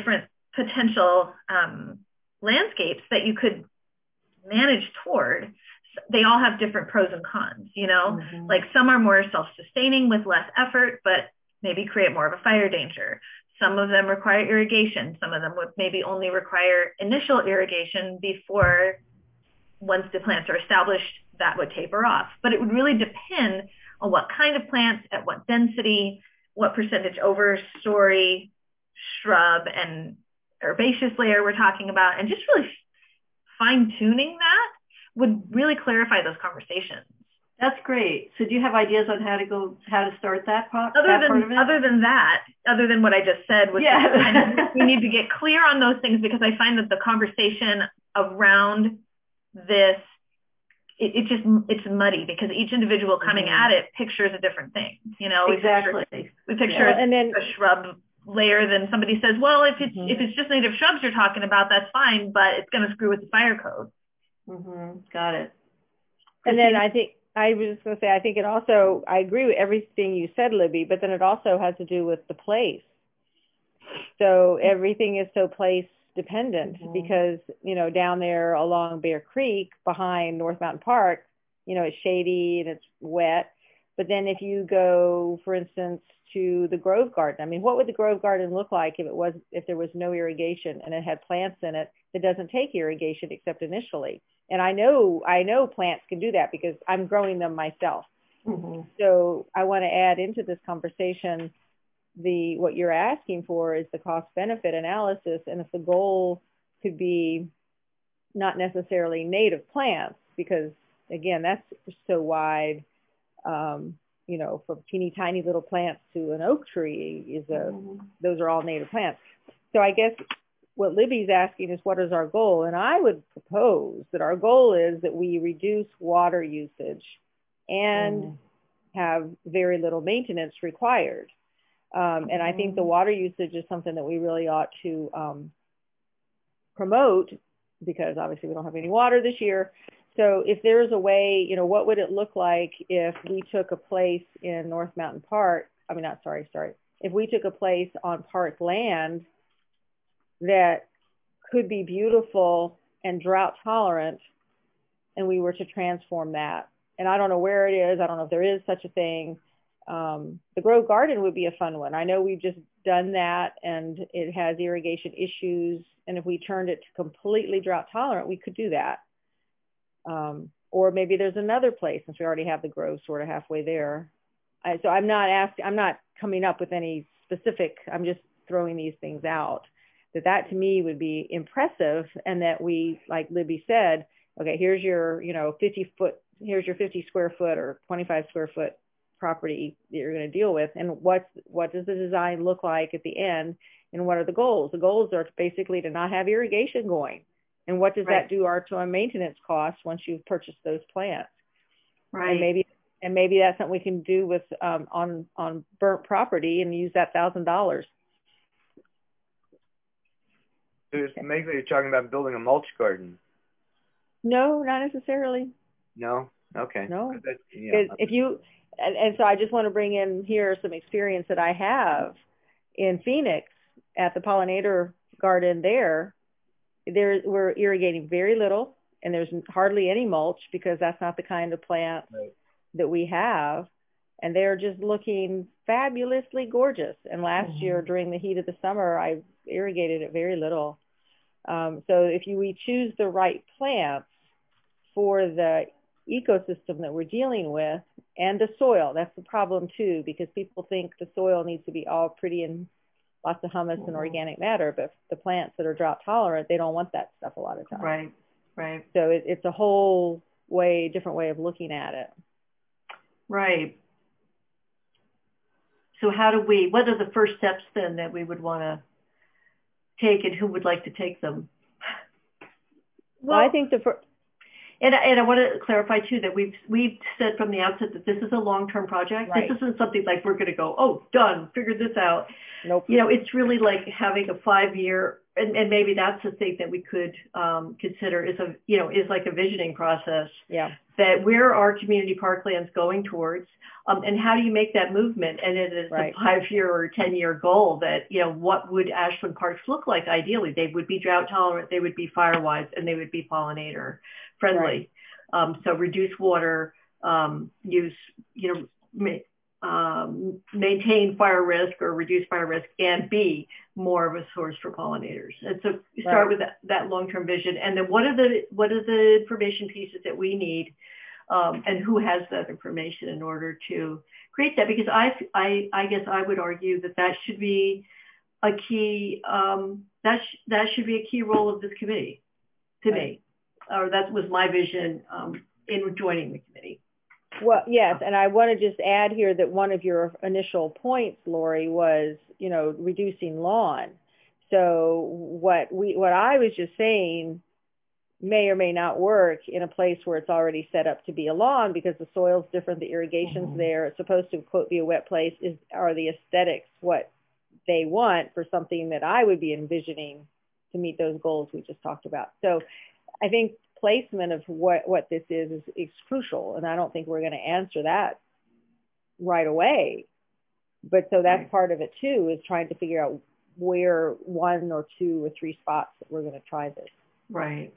potential um, landscapes that you could manage toward, they all have different pros and cons, you know, mm-hmm. like some are more self-sustaining with less effort, but maybe create more of a fire danger. Some of them require irrigation. Some of them would maybe only require initial irrigation before, once the plants are established, that would taper off. But it would really depend on what kind of plants, at what density, what percentage overstory, shrub, and herbaceous layer we're talking about, and just really fine-tuning that would really clarify those conversations. That's great. So do you have ideas on how to go, how to start that part, other that than, part of it? Other than that, other than what I just said, which yeah. kind of, we need to get clear on those things, because I find that the conversation around this, it, it just, it's muddy, because each individual coming mm-hmm. at it pictures a different thing. You know, exactly. we picture, we picture yeah. and then, a shrub layer, then somebody says, well, if it's, mm-hmm. if it's just native shrubs you're talking about, that's fine, but it's going to screw with the fire code. Mm-hmm. Got it. And then I think, I was just going to say, I think it also, I agree with everything you said, Libby, but then it also has to do with the place. So everything is so place dependent mm-hmm. because, you know, down there along Bear Creek behind North Mountain Park, you know, it's shady and it's wet. But then if you go, for instance, to the Grove Garden, I mean, what would the Grove Garden look like if it was, if there was no irrigation and it had plants in it that doesn't take irrigation except initially? And I know, I know plants can do that because I'm growing them myself. Mm-hmm. So I want to add into this conversation, the, what you're asking for is the cost benefit analysis. And if the goal could be not necessarily native plants, because again, that's so wide, um, you know, from teeny tiny little plants to an oak tree is a, mm-hmm. those are all native plants. So I guess what Libby's asking is, what is our goal? And I would propose that our goal is that we reduce water usage and mm. have very little maintenance required. Um, and I think the water usage is something that we really ought to um, promote, because obviously we don't have any water this year. So if there's a way, you know, what would it look like if we took a place in North Mountain Park? I mean, not sorry, sorry. If we took a place on park land that could be beautiful and drought tolerant, and we were to transform that. And I don't know where it is. I don't know if there is such a thing. Um, the Grove Garden would be a fun one. I know we've just done that and it has irrigation issues. And if we turned it to completely drought tolerant, we could do that. Um, or maybe there's another place, since we already have the Grove sort of halfway there. I, so I'm not asking, I'm not coming up with any specific, I'm just throwing these things out. That that to me would be impressive, and that we, like Libby said, okay, here's your, you know, fifty foot, here's your fifty square foot or twenty-five square foot property that you're going to deal with, and what's, what does the design look like at the end, and what are the goals? The goals are basically to not have irrigation going, and what does right. that do our, to our maintenance costs once you've purchased those plants? Right. And maybe, and maybe that's something we can do with um, on on burnt property and use that thousand dollars. Maybe you're talking about building a mulch garden. No, not necessarily. No? Okay. No. Yeah. If you, and, and so I just want to bring in here some experience that I have in Phoenix at the pollinator garden there. There we're irrigating very little, and there's hardly any mulch because that's not the kind of plant right. that we have. And they're just looking fabulously gorgeous. And last mm-hmm. year during the heat of the summer, I irrigated it very little. Um, so if you, we choose the right plants for the ecosystem that we're dealing with, and the soil, that's the problem too, because people think the soil needs to be all pretty and lots of humus mm-hmm. and organic matter, but the plants that are drought tolerant, they don't want that stuff a lot of times. Right, right. So it, it's a whole way, different way of looking at it. Right. So how do we, what are the first steps then that we would want to take, and who would like to take them? Well, well I think the first, and, and I want to clarify too that we've we've said from the outset that this is a long-term project. Right. This isn't something like we're going to go, oh, done, figured this out. Nope. You know, it's really like having a five-year and, and maybe that's the thing that we could um, consider is a, you know, is like a visioning process. Yeah. That where are community parklands going towards, um, and how do you make that movement? And it is right. a five-year or ten-year goal that, you know, what would Ashland parks look like ideally? They would be drought tolerant, they would be fire-wise, and they would be pollinator friendly. Right. Um, so reduce water um, use, you know, ma- um, maintain fire risk or reduce fire risk, and be more of a source for pollinators. And so start right. with that, that long-term vision. And then what are the what are the information pieces that we need, um, and who has that information in order to create that? Because I, I, I guess I would argue that that should be a key, um, that, sh- that should be a key role of this committee to right. me, or that was my vision um, in joining the committee. Well, yes, and I want to just add here that one of your initial points, Lori, was, you know, reducing lawn. So what we, what I was just saying may or may not work in a place where it's already set up to be a lawn because the soil's different, the irrigation's mm-hmm. there. It's supposed to, quote, be a wet place. Is are the aesthetics what they want for something that I would be envisioning to meet those goals we just talked about? So I think placement of what, what this is, is is crucial, and I don't think we're going to answer that right away. But so that's right. part of it too, is trying to figure out where one or two or three spots that we're going to try this. Right.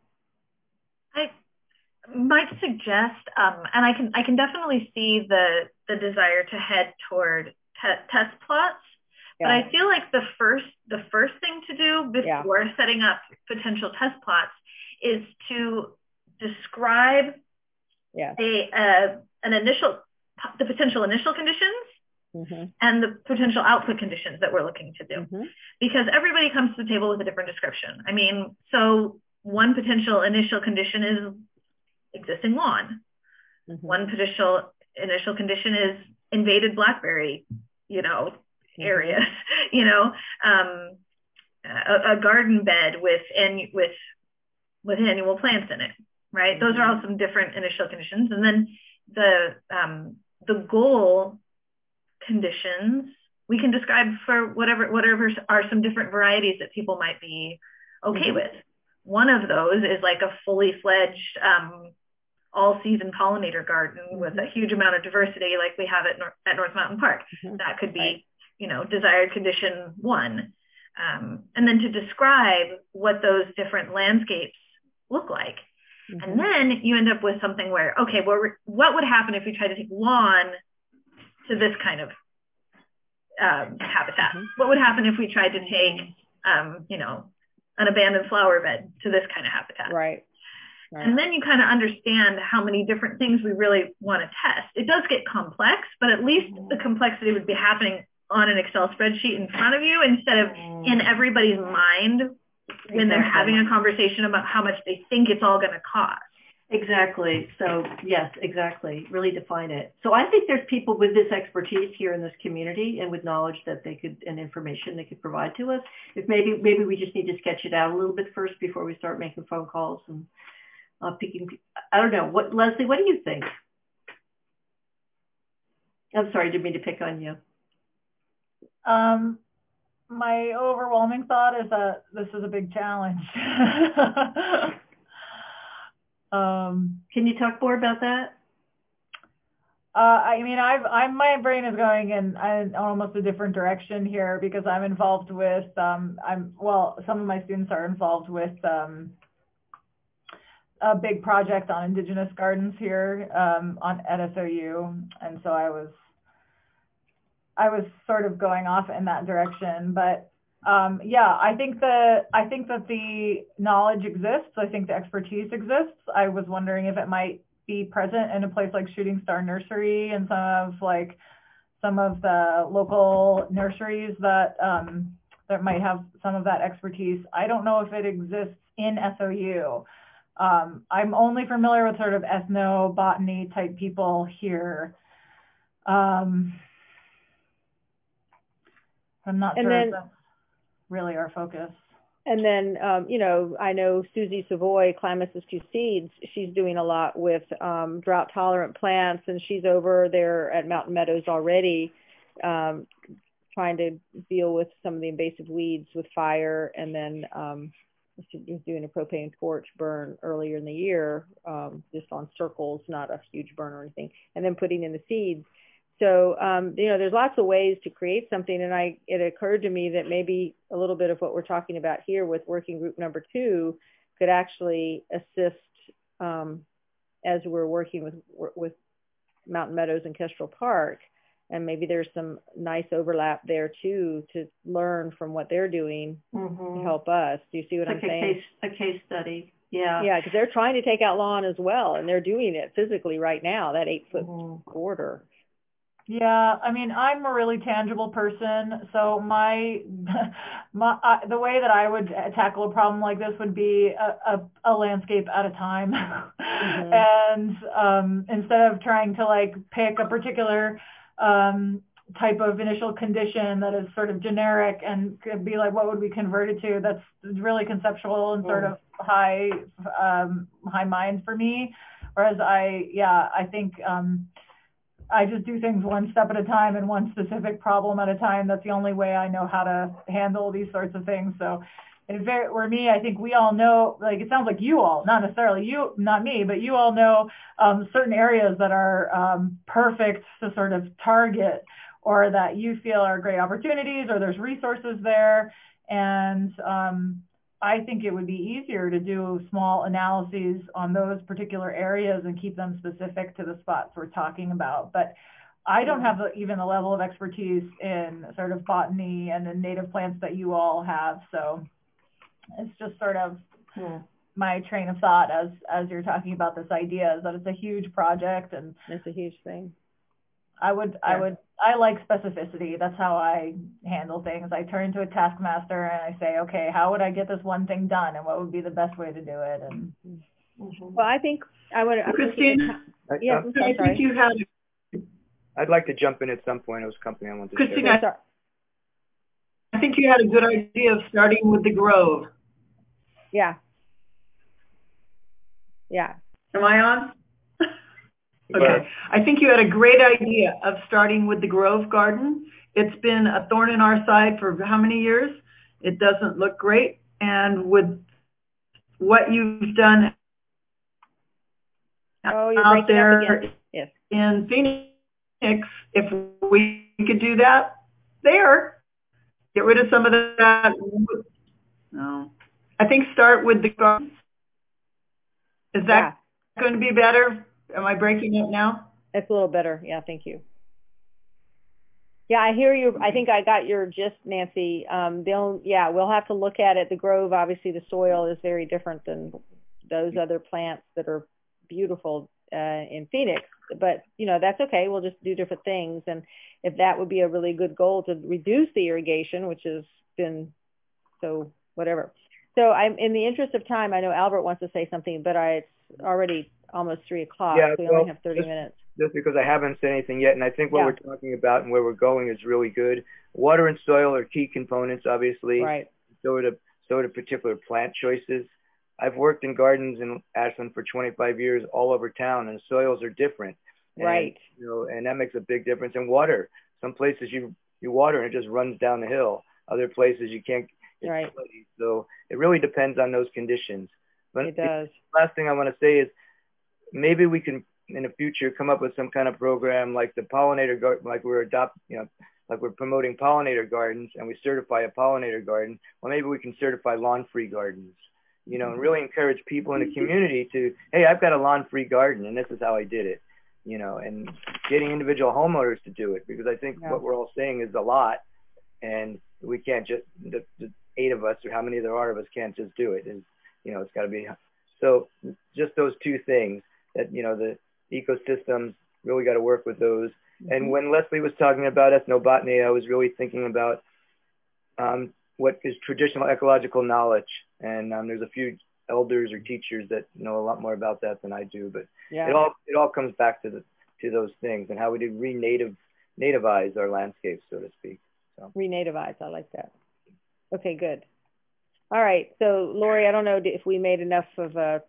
I might suggest, um, and I can I can definitely see the the desire to head toward te- test plots. Yeah. But I feel like the first the first thing to do before yeah. setting up potential test plots is to describe yeah. a uh, an initial the potential initial conditions mm-hmm. and the potential output conditions that we're looking to do, mm-hmm. because everybody comes to the table with a different description. I mean, so one potential initial condition is existing lawn. Mm-hmm. One potential initial condition is invaded blackberry, you know, mm-hmm. areas. You know, um, a, a garden bed with and with with annual plants in it, right? Mm-hmm. Those are all some different initial conditions. And then the um, the goal conditions we can describe for whatever whatever are some different varieties that people might be okay mm-hmm. with. One of those is like a fully fledged um, all-season pollinator garden mm-hmm. with a huge amount of diversity like we have at, Nor- at North Mountain Park. Mm-hmm. That could be, right. you know, desired condition one. Um, and then to describe what those different landscapes look like. Mm-hmm. And then you end up with something where, okay, well, what would happen if we tried to take lawn to this kind of um, habitat? Mm-hmm. What would happen if we tried to take, um, you know, an abandoned flower bed to this kind of habitat? Right. Right. And then you kind of understand how many different things we really want to test. It does get complex, but at least the complexity would be happening on an Excel spreadsheet in front of you instead of in everybody's mind when they're having a conversation about how much they think it's all going to cost. Exactly. So yes, exactly. Really define it. So I think there's people with this expertise here in this community and with knowledge that they could and information they could provide to us. If maybe maybe we just need to sketch it out a little bit first before we start making phone calls and uh, picking. I don't know. What Leslie? What do you think? I'm sorry, I didn't mean to pick on you. Um. My overwhelming thought is that this is a big challenge. um, Can you talk more about that? Uh, I mean, I've, I'm, my brain is going in, in almost a different direction here because I'm involved with, um, I'm, well, some of my students are involved with um, a big project on indigenous gardens here um, on at S O U, and so I was I was sort of going off in that direction, but um, yeah, I think the I think that the knowledge exists. I think the expertise exists. I was wondering if it might be present in a place like Shooting Star Nursery and some of like some of the local nurseries that um, that might have some of that expertise. I don't know if it exists in S O U. Um, I'm only familiar with sort of ethnobotany type people here. Um, I'm not and sure then, if that's really our focus. And then, um, you know, I know Susie Savoy, Climacus Seeds, she's doing a lot with um, drought-tolerant plants, and she's over there at Mountain Meadows already um, trying to deal with some of the invasive weeds with fire, and then um, was doing a propane torch burn earlier in the year, um, just on circles, not a huge burn or anything, and then putting in the seeds. So, um, you know, there's lots of ways to create something, and I it occurred to me that maybe a little bit of what we're talking about here with working group number two could actually assist um, as we're working with with Mountain Meadows and Kestrel Park, and maybe there's some nice overlap there too to learn from what they're doing mm-hmm. to help us. Do you see what like I'm a saying? Case, a case study. Yeah. Yeah, because they're trying to take out lawn as well, and they're doing it physically right now, that eight foot mm-hmm. border. Yeah, I mean, I'm a really tangible person, so my, my uh, the way that I would tackle a problem like this would be a, a, a landscape at a time, mm-hmm. and um, instead of trying to like pick a particular um, type of initial condition that is sort of generic and could be like, what would we convert it to? That's really conceptual and sort mm. of high um, high mind for me. Whereas I, yeah, I think. Um, I just do things one step at a time and one specific problem at a time. That's the only way I know how to handle these sorts of things. So if it were me, I think we all know, like, it sounds like you all, not necessarily you, not me, but you all know um, certain areas that are um, perfect to sort of target, or that you feel are great opportunities, or there's resources there. And um, I think it would be easier to do small analyses on those particular areas and keep them specific to the spots we're talking about. But I don't have the, even the level of expertise in sort of botany and in native plants that you all have. So it's just sort of hmm. my train of thought as, as you're talking about this idea, is that it's a huge project and it's a huge thing. I would, yeah. I would, I like specificity. That's how I handle things. I turn to a taskmaster and I say, okay, how would I get this one thing done, and what would be the best way to do it? And mm-hmm. well, I think I would. Christine, I, yes, I, I think you had. I'd like to jump in at some point. It was something I wanted to Christine, share. I, I think you had a good idea of starting with the Grove. Yeah. Yeah. Am I on? Okay. I think you had a great idea of starting with the Grove Garden. It's been a thorn in our side for how many years? It doesn't look great. And with what you've done oh, you're out there yes. in Phoenix, if we could do that there, get rid of some of that. No. I think start with the garden. Is that yeah. going to be better? Am I breaking it now? It's a little better. Yeah, thank you. Yeah, I hear you. I think I got your gist, Nancy. Um, they'll, yeah, we'll have to look at it. The Grove, obviously, the soil is very different than those other plants that are beautiful uh, in Phoenix. But, you know, that's okay. We'll just do different things. And if that would be a really good goal to reduce the irrigation, which has been so whatever. So I'm in the interest of time. I know Albert wants to say something, but I, it's already almost three o'clock. Yeah, so we well, only have thirty just, minutes. Just because I haven't said anything yet, and I think what yeah. we're talking about and where we're going is really good. Water and soil are key components, obviously. Right. So are the, so are the particular plant choices. I've worked in gardens in Ashland for twenty-five years all over town, and soils are different. And, right. You know, and that makes a big difference. And water. Some places you, you water and it just runs down the hill. Other places you can't. Right. Muddy. So it really depends on those conditions. But it does. The last thing I want to say is, maybe we can, in the future, come up with some kind of program like the pollinator garden, like we're adopt, you know, like we're promoting pollinator gardens, and we certify a pollinator garden. Well, maybe we can certify lawn-free gardens, you know, and really encourage people in the community to, hey, I've got a lawn-free garden, and this is how I did it, you know, and getting individual homeowners to do it, because I think yeah. what we're all saying is a lot, and we can't just, the, the eight of us, or how many there are of us, can't just do it. Is, you know, it's got to be, so just those two things. That, you know, the ecosystems, really got to work with those. Mm-hmm. And when Leslie was talking about ethnobotany, I was really thinking about um, what is traditional ecological knowledge. And um, there's a few elders or teachers that know a lot more about that than I do. But yeah. it all it all comes back to the to those things and how we do re-native nativize our landscapes, so to speak. So. Re-nativize, I like that. Okay, good. All right. So, Lori, I don't know if we made enough of a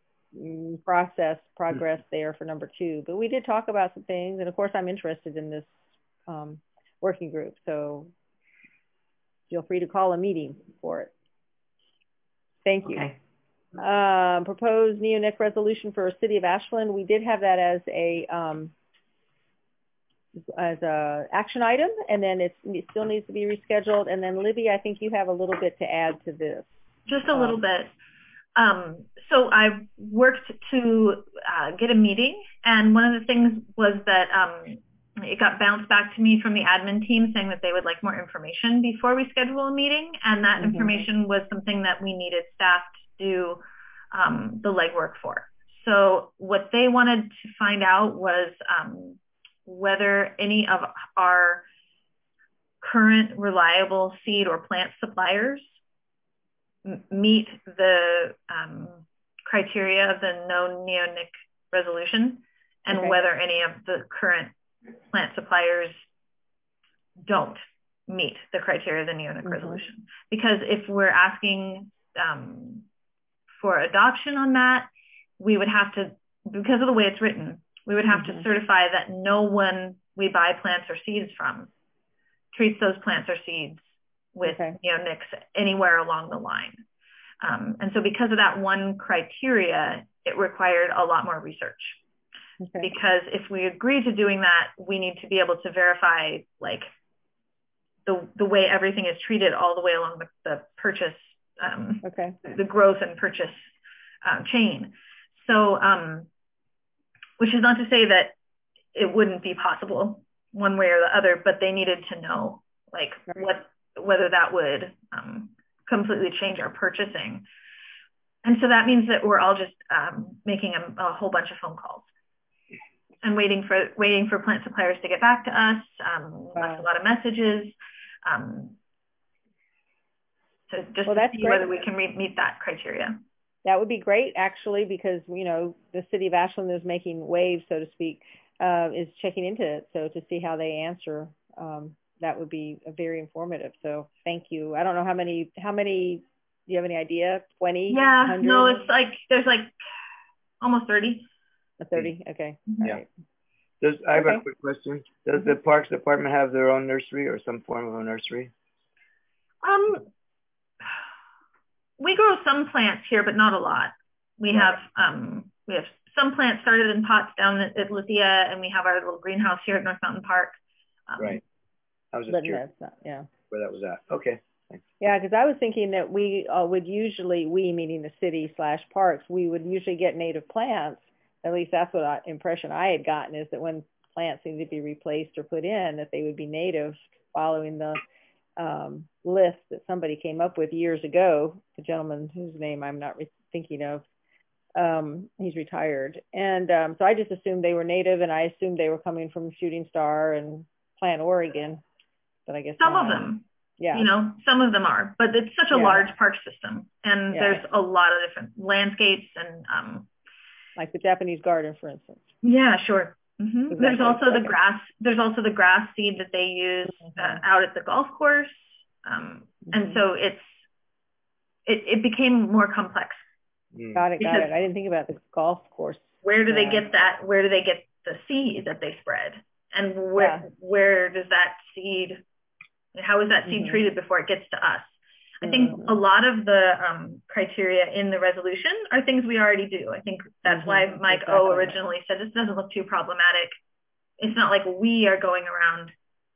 process progress there for number two, but we did talk about some things, and of course I'm interested in this um, working group. So feel free to call a meeting for it. Thank you. Okay. Um, proposed neonic resolution for City of Ashland. We did have that as a um, as a action item, and then it's, it still needs to be rescheduled. And then Libby, I think you have a little bit to add to this. Just a um, little bit. Um, so I worked to uh, get a meeting, and one of the things was that um, it got bounced back to me from the admin team saying that they would like more information before we schedule a meeting, and that mm-hmm. information was something that we needed staff to do um, the legwork for. So what they wanted to find out was um, whether any of our current reliable seed or plant suppliers m- meet the um, criteria of the no neonic resolution, and okay. whether any of the current plant suppliers don't meet the criteria of the neonic mm-hmm. resolution. Because if we're asking um, for adoption on that, we would have to, because of the way it's written, we would have mm-hmm. to certify that no one we buy plants or seeds from treats those plants or seeds with okay. neonics anywhere along the line. Um, and so because of that one criteria, it required a lot more research. Okay. Because if we agree to doing that, we need to be able to verify like the the way everything is treated all the way along the, the purchase, um, okay. the growth and purchase um, chain. So, um, which is not to say that it wouldn't be possible one way or the other, but they needed to know like right. what whether that would um, completely change our purchasing. And so that means that we're all just um, making a, a whole bunch of phone calls and waiting for waiting for plant suppliers to get back to us. Um, wow. Left a lot of messages um, to just well, to that's see great. whether we can re- meet that criteria. That would be great, actually, because you know the city of Ashland is making waves, so to speak, uh, is checking into it. So to see how they answer, um, that would be very informative. So thank you. I don't know how many how many. Do you have any idea? twenty? Yeah. one hundred? No, it's like there's like almost thirty. thirty, okay. All yeah. Right. Does, I have okay. a quick question. Does the Parks Department have their own nursery or some form of a nursery? Um, we grow some plants here, but not a lot. We right. have um, we have some plants started in pots down at, at Lithia, and we have our little greenhouse here at North Mountain Park. Um, right. I was just but curious not, yeah. where that was at. Okay. Thanks. Yeah, because I was thinking that we uh, would usually, we meaning the city slash parks, we would usually get native plants. At least that's what I, impression I had gotten, is that when plants needed to be replaced or put in, that they would be native, following the um, list that somebody came up with years ago. The gentleman whose name I'm not re- thinking of, um, he's retired. And um, so I just assumed they were native, and I assumed they were coming from Shooting Star and Plant Oregon. But I guess some not. of them. Yeah. You know, some of them are, but it's such a yeah. large park system, and yeah. there's a lot of different landscapes and um, like the Japanese garden, for instance. Yeah, sure. Mm-hmm. Exactly. There's also okay. the grass. There's also the grass seed that they use mm-hmm. uh, out at the golf course, um, mm-hmm. and so it's it, it became more complex. Got it. Got it. I didn't think about the golf course. Where do yeah. they get that? Where do they get the seed that they spread? And where yeah. where does that seed? How is that seed mm-hmm. treated before it gets to us? I think mm-hmm. a lot of the um, criteria in the resolution are things we already do. I think that's mm-hmm. why Mike exactly. O originally said this doesn't look too problematic. It's not like we are going around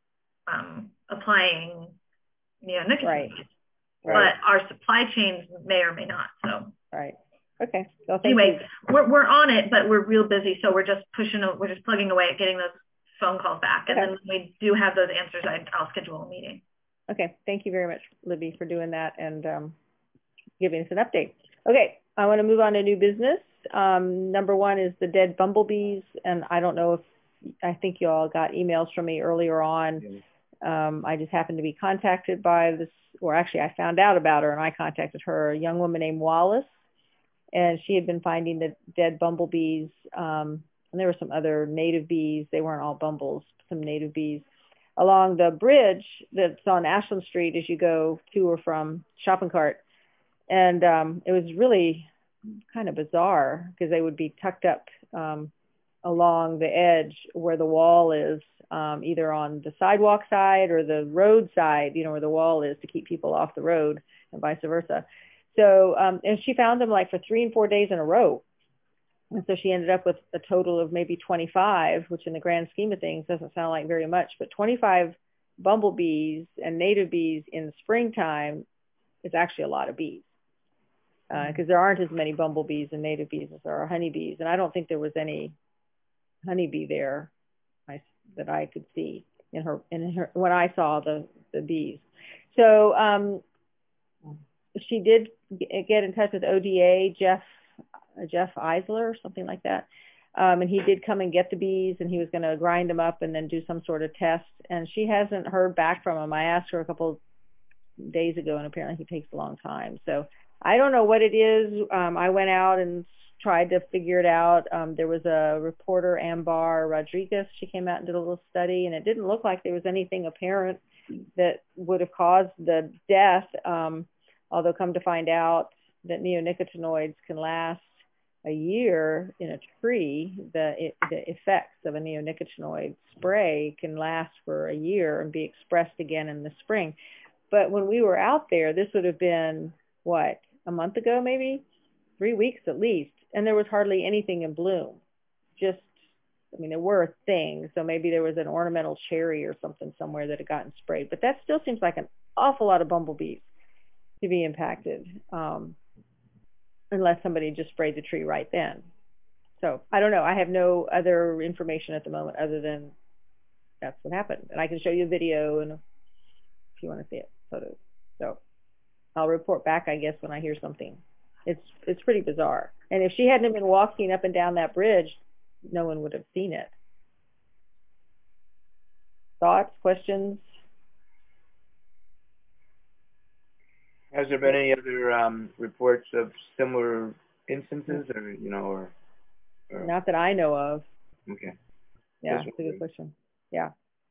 um, applying neonicotinoids, right. but right. our supply chains may or may not. So right. Okay. Well, thank anyway, you. we're we're on it, but we're real busy, so we're just pushing. We're just plugging away at getting those phone calls back, and okay. then when we do have those answers, I, I'll schedule a meeting. Okay, thank you very much, Libby, for doing that and um, giving us an update. Okay, I want to move on to new business. Um, number one is the dead bumblebees, and I don't know if, I think you all got emails from me earlier on. Yeah. Um, I just happened to be contacted by this, or actually I found out about her and I contacted her, a young woman named Wallace, and she had been finding the dead bumblebees, um, and there were some other native bees. They weren't all bumbles, some native bees, along the bridge that's on Ashland Street as you go to or from shopping cart. And um, it was really kind of bizarre because they would be tucked up um, along the edge where the wall is, um, either on the sidewalk side or the road side, you know, where the wall is to keep people off the road and vice versa. So, um, and she found them like for three and four days in a row. And so she ended up with a total of maybe twenty-five, which in the grand scheme of things doesn't sound like very much, but twenty-five bumblebees and native bees in the springtime is actually a lot of bees. Because uh, there aren't as many bumblebees and native bees as there are honeybees. And I don't think there was any honeybee there I, that I could see in her, in her, when I saw the, the bees. So um, she did get in touch with O D A, Jeff, Jeff Eisler or something like that. Um, and he did come and get the bees, and he was going to grind them up and then do some sort of test. And she hasn't heard back from him. I asked her a couple days ago, and apparently he takes a long time. So I don't know what it is. Um, I went out and tried to figure it out. Um, there was a reporter, Ambar Rodriguez. She came out and did a little study, and it didn't look like there was anything apparent that would have caused the death, um, although come to find out that neonicotinoids can last a year in a tree. The, the effects of a neonicotinoid spray can last for a year and be expressed again in the spring. But when we were out there, this would have been, what, a month ago maybe? Three weeks at least. And there was hardly anything in bloom. Just, I mean, there were things. So maybe there was an ornamental cherry or something somewhere that had gotten sprayed. But that still seems like an awful lot of bumblebees to be impacted, um, unless somebody just sprayed the tree right then. So I don't know. I have no other information at the moment other than that's what happened. And I can show you a video and if you want to see it. Photos. So I'll report back, I guess, when I hear something. It's it's pretty bizarre. And if she hadn't been walking up and down that bridge, no one would have seen it. Thoughts, questions? Has there been any other um, reports of similar instances, or you know, or, or not that I know of? Okay. Yeah, that's a good question. Yeah.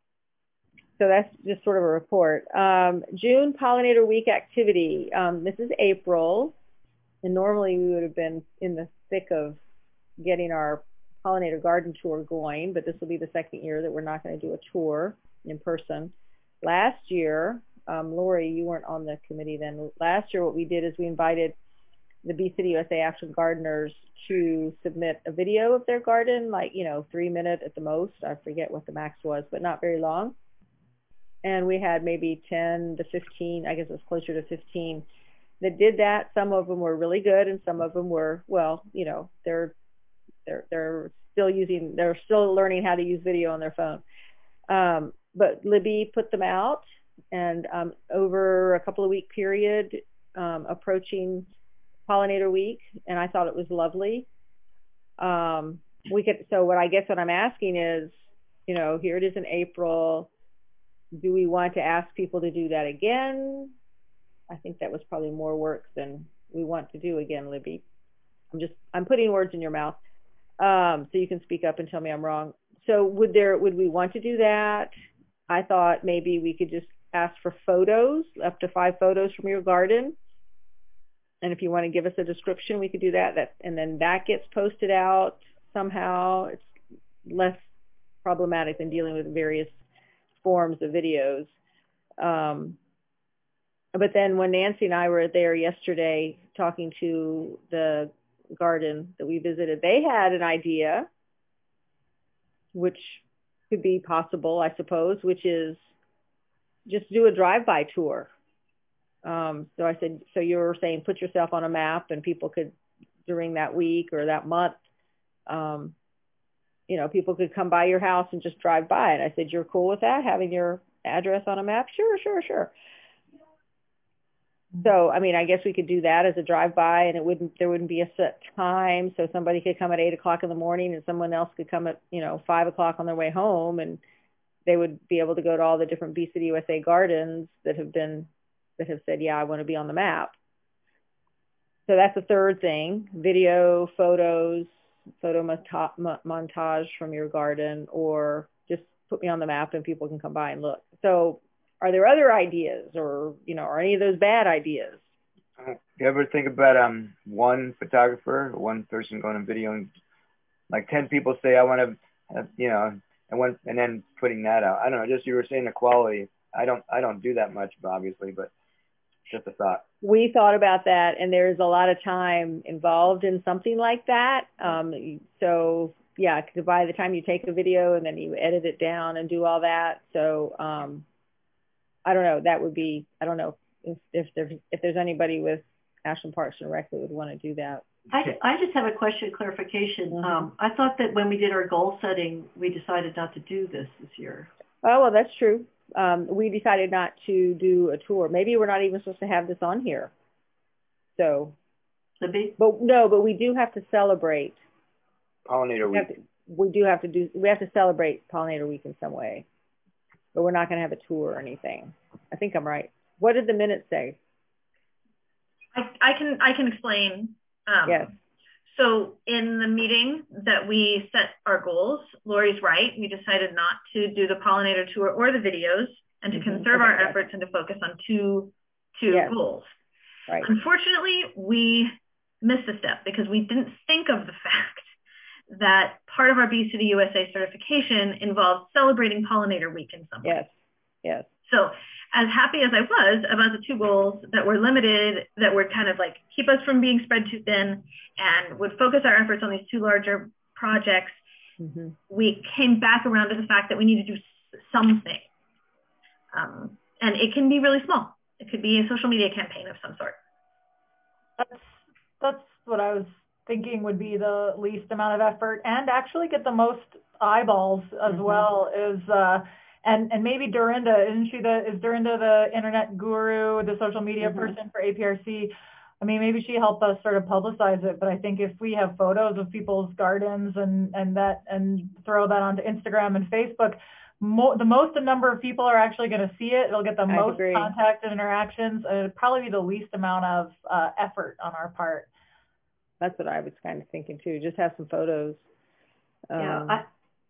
So that's just sort of a report. Um, June Pollinator Week activity. Um, this is April, and normally we would have been in the thick of getting our pollinator garden tour going, but this will be the second year that we're not going to do a tour in person. Last year, um, Lori, you weren't on the committee then. Last year what we did is we invited the Bee City U S A Ashland gardeners to submit a video of their garden, like, you know, three minute at the most. I forget what the max was, but not very long. And we had maybe ten to fifteen, I guess it was closer to fifteen, that did that. Some of them were really good, and some of them were, well, you know, they're they're they're still using, they're still learning how to use video on their phone. Um, but Libby put them out, and um, over a couple of week period, um, approaching Pollinator Week, and I thought it was lovely. Um, we could, so what I guess what I'm asking is, you know, here it is in April. Do we want to ask people to do that again? I think that was probably more work than we want to do again, Libby. I'm just, I'm putting words in your mouth, um, so you can speak up and tell me I'm wrong. So would there, would we want to do that? I thought maybe we could just ask for photos, up to five photos from your garden. And if you want to give us a description, we could do that. That, and then that gets posted out somehow. It's less problematic than dealing with various forms of videos. Um, but then when Nancy and I were there yesterday talking to the garden that we visited, they had an idea, which could be possible, I suppose, which is just do a drive-by tour. Um, so I said, so you were saying put yourself on a map and people could, during that week or that month, um, you know, people could come by your house and just drive by. And I said, you're cool with that, having your address on a map? Sure, sure, sure. So, I mean, I guess we could do that as a drive-by, and it wouldn't, there wouldn't be a set time. So somebody could come at eight o'clock in the morning and someone else could come at, you know, five o'clock on their way home, and they would be able to go to all the different Bee City U S A gardens that have been, that have said, yeah, I want to be on the map. So that's the third thing: video, photos, photo montage from your garden, or just put me on the map and people can come by and look. So are there other ideas, or, you know, are any of those bad ideas? Uh, you ever think about um one photographer, one person going and videoing like ten people say I want to, uh, you know, and when and then putting that out. I don't know. Just you were saying the quality. I don't I don't do that much, obviously, but just a thought. We thought about that, and there's a lot of time involved in something like that. Um, so yeah, 'cause by the time you take a video and then you edit it down and do all that, so um, I don't know. That would be I don't know if if there's if there's anybody with Ashland Parks and Rec that would want to do that. I, I just have a question, clarification. Mm-hmm. Um, I thought that when we did our goal setting, we decided not to do this this year. Oh, well, that's true. Um, we decided not to do a tour. Maybe we're not even supposed to have this on here. So, Could be. But no, but we do have to celebrate. Pollinator we Week. To, we do have to do, we have to celebrate Pollinator Week in some way. But we're not going to have a tour or anything. I think I'm right. What did the minutes say? I, I can, I can explain. Um, yes. So in the meeting that we set our goals, Lori's right. We decided not to do the pollinator tour or the videos and to mm-hmm. conserve okay, our yes. efforts and to focus on two, two yes. goals. Right. Unfortunately, we missed a step because we didn't think of the fact that part of our Bee City U S A certification involves celebrating Pollinator Week in some way. Yes, yes. So as happy as I was about the two goals that were limited, that were kind of like keep us from being spread too thin and would focus our efforts on these two larger projects, mm-hmm. we came back around to the fact that we need to do something. Um, and it can be really small. It could be a social media campaign of some sort. That's, that's what I was thinking would be the least amount of effort and actually get the most eyeballs as mm-hmm. well is, uh, and, and maybe Dorinda, isn't she the, is Dorinda the internet guru, the social media mm-hmm. person for A P R C? I mean, maybe she helped us sort of publicize it, but I think if we have photos of people's gardens and, and that, and throw that onto Instagram and Facebook, mo- the most the number of people are actually going to see it. It'll get the I most agree. contact and interactions. It'll probably be the least amount of uh, effort on our part. That's what I was kind of thinking too. Just have some photos. Um, yeah. I,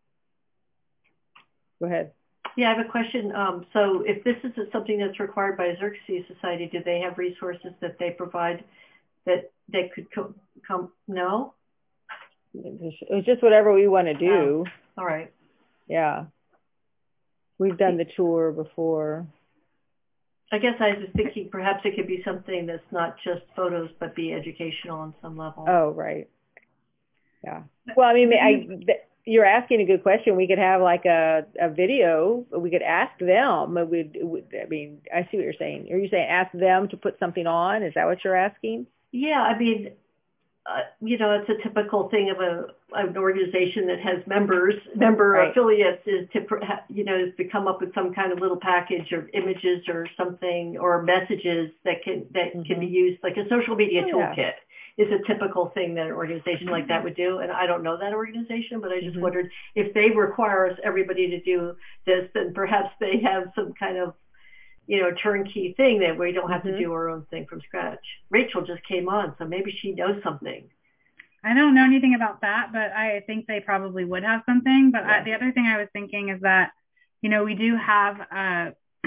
go ahead. Yeah, I have a question. Um, so if this is something that's required by Xerces Society, do they have resources that they provide that they could co- come? No? It's just whatever we want to do. Oh, all right. Yeah. We've done the tour before. I guess I was thinking perhaps it could be something that's not just photos, but be educational on some level. Oh, right. Yeah. Well, I mean, I... You're asking a good question. We could have like a, a video. We could ask them. We'd, I mean, I see what you're saying. Are you saying ask them to put something on? Is that what you're asking? Yeah, I mean, uh, you know, it's a typical thing of a an organization that has members, member right. affiliates, is to, you know, is to come up with some kind of little package or images or something or messages that can that mm-hmm. can be used like a social media oh, toolkit. Yeah. Is a typical thing that an organization like that would do. And I don't know that organization, but I just mm-hmm. wondered if they require us, everybody to do this, then perhaps they have some kind of, you know, turnkey thing that we don't have mm-hmm. to do our own thing from scratch. Rachel just came on, so maybe she knows something. I don't know anything about that, but I think they probably would have something. But yeah. I, the other thing I was thinking is that, you know, we do have, uh,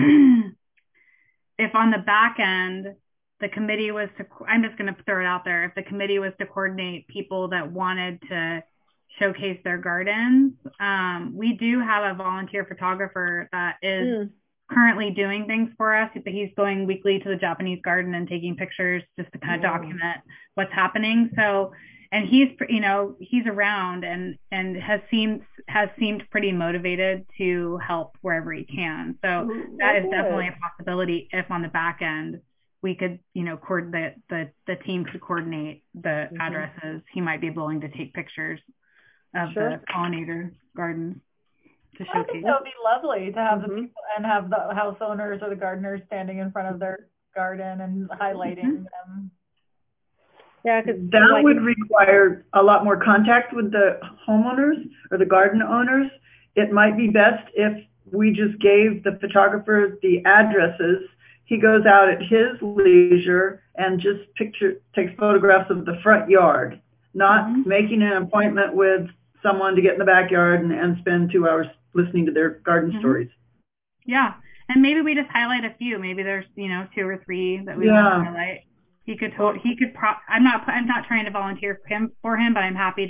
if on the back end, the committee was to, I'm just going to throw it out there, if the committee was to coordinate people that wanted to showcase their gardens, um, we do have a volunteer photographer that is mm. currently doing things for us. He's going weekly to the Japanese garden and taking pictures just to kind of mm. document what's happening. So, and he's, you know, he's around and, and has seemed, has seemed pretty motivated to help wherever he can. So Ooh, that is good. Definitely a possibility if on the back end, we could, you know, coordinate the, the team could coordinate the mm-hmm. addresses. He might be willing to take pictures of sure. the pollinator gardens to showcase. I think that would be lovely to have mm-hmm. the people and have the house owners or the gardeners standing in front of their garden and highlighting mm-hmm. them. Yeah, because that like, would require a lot more contact with the homeowners or the garden owners. It might be best if we just gave the photographer the addresses. He goes out at his leisure and just picture takes photographs of the front yard, not mm-hmm. making an appointment with someone to get in the backyard and, and spend two hours listening to their garden mm-hmm. stories. Yeah. And maybe we just highlight a few. Maybe there's, you know, two or three that we yeah. want to highlight. He could, he could, pro- I'm not, I'm not trying to volunteer for him, for him, but I'm happy to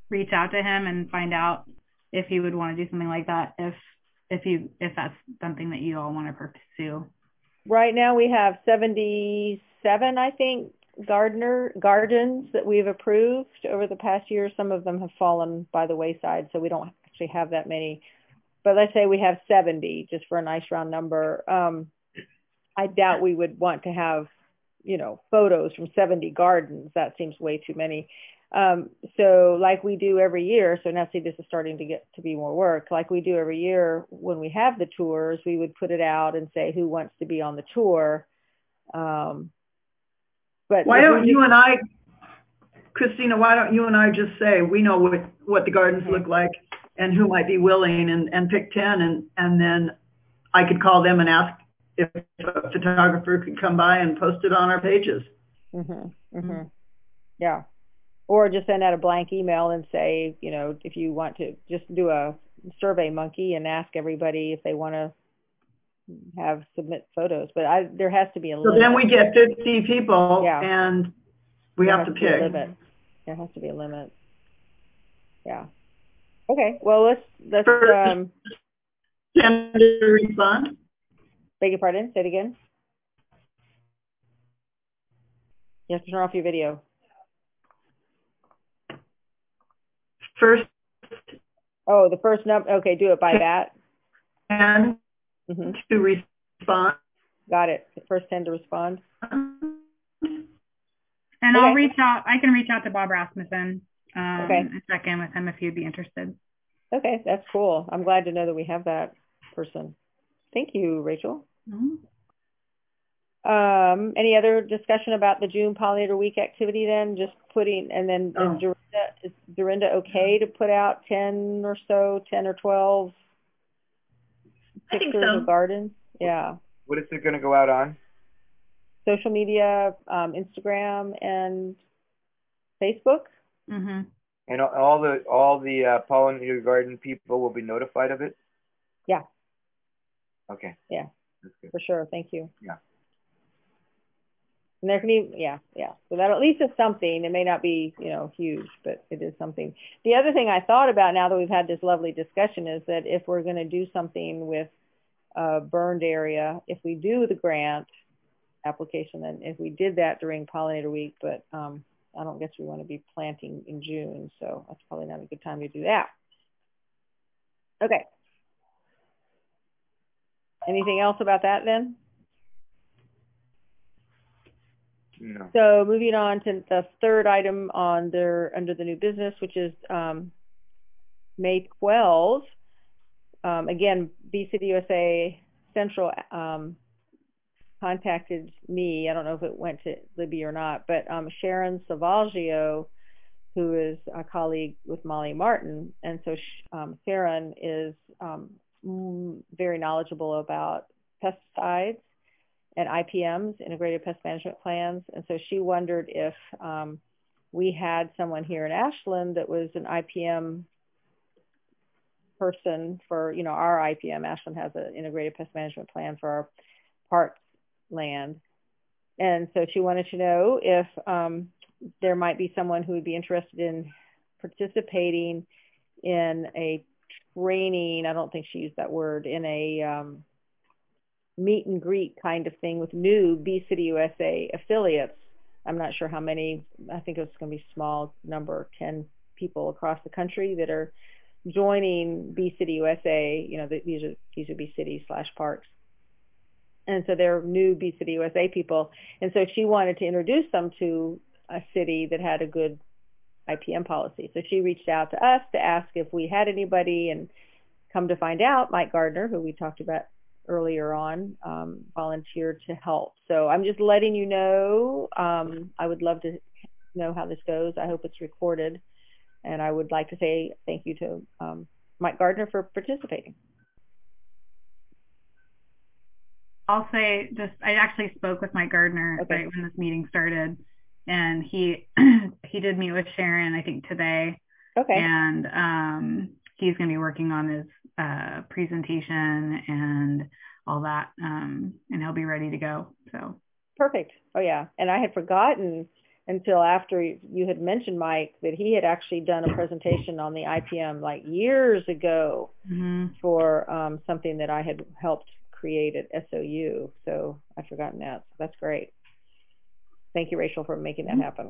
reach out to him and find out if he would want to do something like that, if if you if that's something that you all want to pursue. Right now we have seventy-seven, I think, gardener gardens that we've approved over the past year. Some of them have fallen by the wayside, so we don't actually have that many. But let's say we have seventy, just for a nice round number. Um, I doubt we would want to have, you know, photos from seventy gardens. That seems way too many. Um, so like we do every year, so now see, this is starting to get to be more work. Like we do every year when we have the tours, we would put it out and say who wants to be on the tour. Um, but why don't you and I, Christina, why don't you and I just say, we know what, what the gardens okay. look like and who might be willing, and, and pick ten, and, and then I could call them and ask if a photographer could come by and post it on our pages. Mm-hmm, mm-hmm. Yeah. Or just send out a blank email and say, you know, if you want to just do a survey monkey and ask everybody if they want to have submit photos. But I, there has to be a limit. So then we get fifty people, yeah. and we there have to, to pick. A limit. There has to be a limit. Yeah. Okay. Well, let's let's First, um. Send a respond. Beg your pardon. Say it again. You have to turn off your video. First. Oh, the first number. Okay, do it by that. And mm-hmm. to respond. Got it. The first ten to respond. And okay. I'll reach out. I can reach out to Bob Rasmussen um, okay. and check in with him if you'd be interested. Okay, that's cool. I'm glad to know that we have that person. Thank you, Rachel. Mm-hmm. Um, any other discussion about the June Pollinator Week activity then? Just putting, and then oh. is, Dorinda, is Dorinda okay to put out ten or so, ten or twelve I think pictures so. of gardens? Yeah. What is it going to go out on? Social media, um, Instagram and Facebook. Mm-hmm. And all the all the uh, pollinator garden people will be notified of it? Yeah. Okay. Yeah. That's good. For sure. Thank you. Yeah. And there can be, yeah, yeah. So that at least is something. It may not be, you know, huge, but it is something. The other thing I thought about now that we've had this lovely discussion is that if we're going to do something with a burned area, if we do the grant application, and if we did that during Pollinator Week, but um, I don't guess we want to be planting in June, so that's probably not a good time to do that. Okay. Anything else about that then? No. So moving on to the third item on their under the new business, which is um, May twelfth. Um, again, Bee City U S A Central um, contacted me. I don't know if it went to Libby or not, but um, Sharon Salvaggio, who is a colleague with Molly Martin, and so um, Sharon is um, very knowledgeable about pesticides and I P Ms, integrated pest management plans. And so she wondered if um, we had someone here in Ashland that was an I P M person for, you know, our I P M. Ashland has an integrated pest management plan for our parks land. And so she wanted to know if um, there might be someone who would be interested in participating in a training, I don't think she used that word, in a um, meet and greet kind of thing with new Bee City U S A affiliates. I'm not sure how many. I think it's going to be a small number, ten people across the country that are joining Bee City U S A. You know, these are these would be cities slash parks, and so they're new Bee City U S A people. And so she wanted to introduce them to a city that had a good I P M policy. So she reached out to us to ask if we had anybody, and come to find out, Mike Gardner, who we talked about earlier on, um, volunteered to help. So I'm just letting you know. Um, I would love to know how this goes. I hope it's recorded. And I would like to say thank you to um, Mike Gardner for participating. I'll say just, I actually spoke with Mike Gardner okay. right when this meeting started, and he he did meet with Sharon, I think today. Okay. And um, he's going to be working on his uh, presentation and all that, um, and he'll be ready to go. So perfect. Oh yeah. And I had forgotten until after you had mentioned, Mike, that he had actually done a presentation on the I P M like years ago mm-hmm. for um, something that I had helped create at S O U. So I've forgotten that. So that's great. Thank you, Rachel, for making that happen.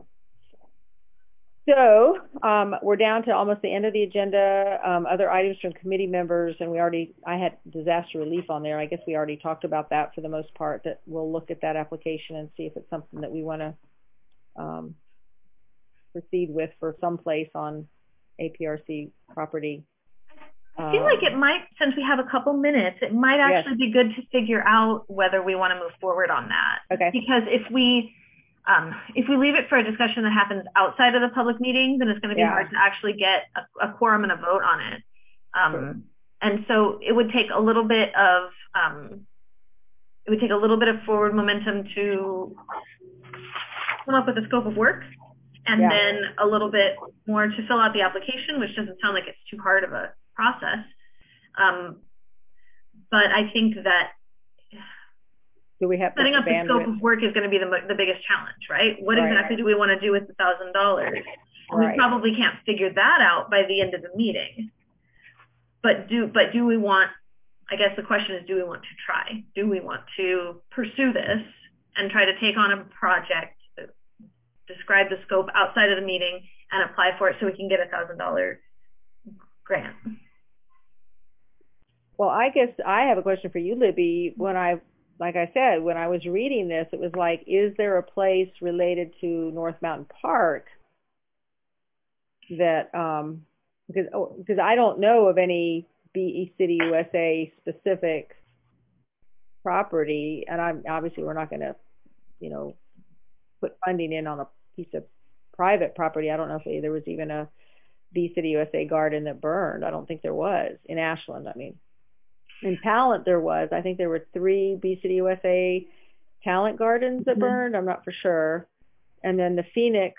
So um, we're down to almost the end of the agenda. Um, other items from committee members, and we already, I had disaster relief on there. I guess we already talked about that for the most part, that we'll look at that application and see if it's something that we want to um, proceed with for some place on A P R C property. I feel um, like it might, since we have a couple minutes, it might actually yes. be good to figure out whether we want to move forward on that. Okay. Because if we, Um, if we leave it for a discussion that happens outside of the public meeting, then it's going to be yeah. hard to actually get a, a quorum and a vote on it. Um, sure. And so it would take a little bit of, um, it would take a little bit of forward momentum to come up with a scope of work, and yeah. then a little bit more to fill out the application, which doesn't sound like it's too hard of a process. Um, but I think that Do we have setting up the scope of work is going to be the, the biggest challenge, right? What right. exactly do we want to do with the thousand dollars? Right. We probably can't figure that out by the end of the meeting. But do but do we want? I guess the question is, do we want to try? Do we want to pursue this and try to take on a project, describe the scope outside of the meeting, and apply for it so we can get a thousand dollar grant? Well, I guess I have a question for you, Libby. When I Like I said, when I was reading this, it was like, is there a place related to North Mountain Park that, um, because, oh, because I don't know of any B E City U S A specific property, and I'm obviously we're not going to, you know, put funding in on a piece of private property. I don't know if there was even a B City U S A garden that burned. I don't think there was in Ashland. I mean. In Talent, there was. I think there were three B City U S A talent gardens that burned. I'm not for sure. And then the Phoenix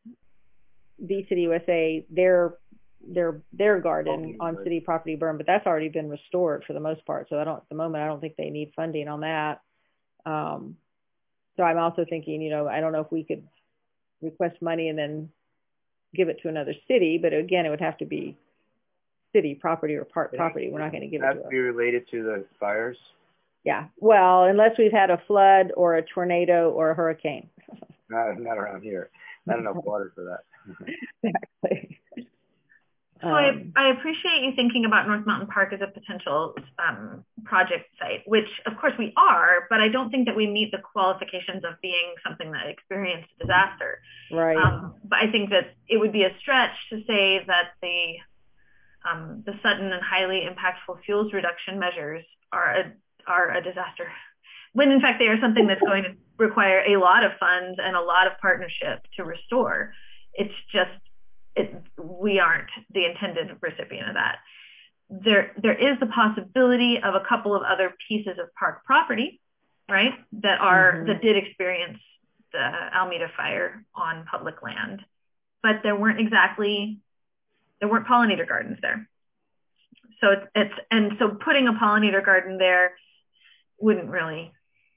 B City U S A, their their their garden on city property burned, but that's already been restored for the most part. So I don't, at the moment, I don't think they need funding on that. Um, so I'm also thinking, you know, I don't know if we could request money and then give it to another city, but again, it would have to be city property or park property. We're not going to give it to them. Have to be related to the fires? Yeah. Well, unless we've had a flood or a tornado or a hurricane. Not, not around here. Not enough water for that. Exactly. So um, I, I appreciate you thinking about North Mountain Park as a potential um, project site, which of course we are, but I don't think that we meet the qualifications of being something that experienced a disaster. Right. Um, but I think that it would be a stretch to say that the Um, the sudden and highly impactful fuels reduction measures are a, are a disaster, when in fact they are something that's going to require a lot of funds and a lot of partnership to restore. It's just, it, we aren't the intended recipient of that. There, there is the possibility of a couple of other pieces of park property, right, that are, mm-hmm. that did experience the Almeda fire on public land, but there weren't exactly There weren't pollinator gardens there. So it's, it's, and so putting a pollinator garden there wouldn't really.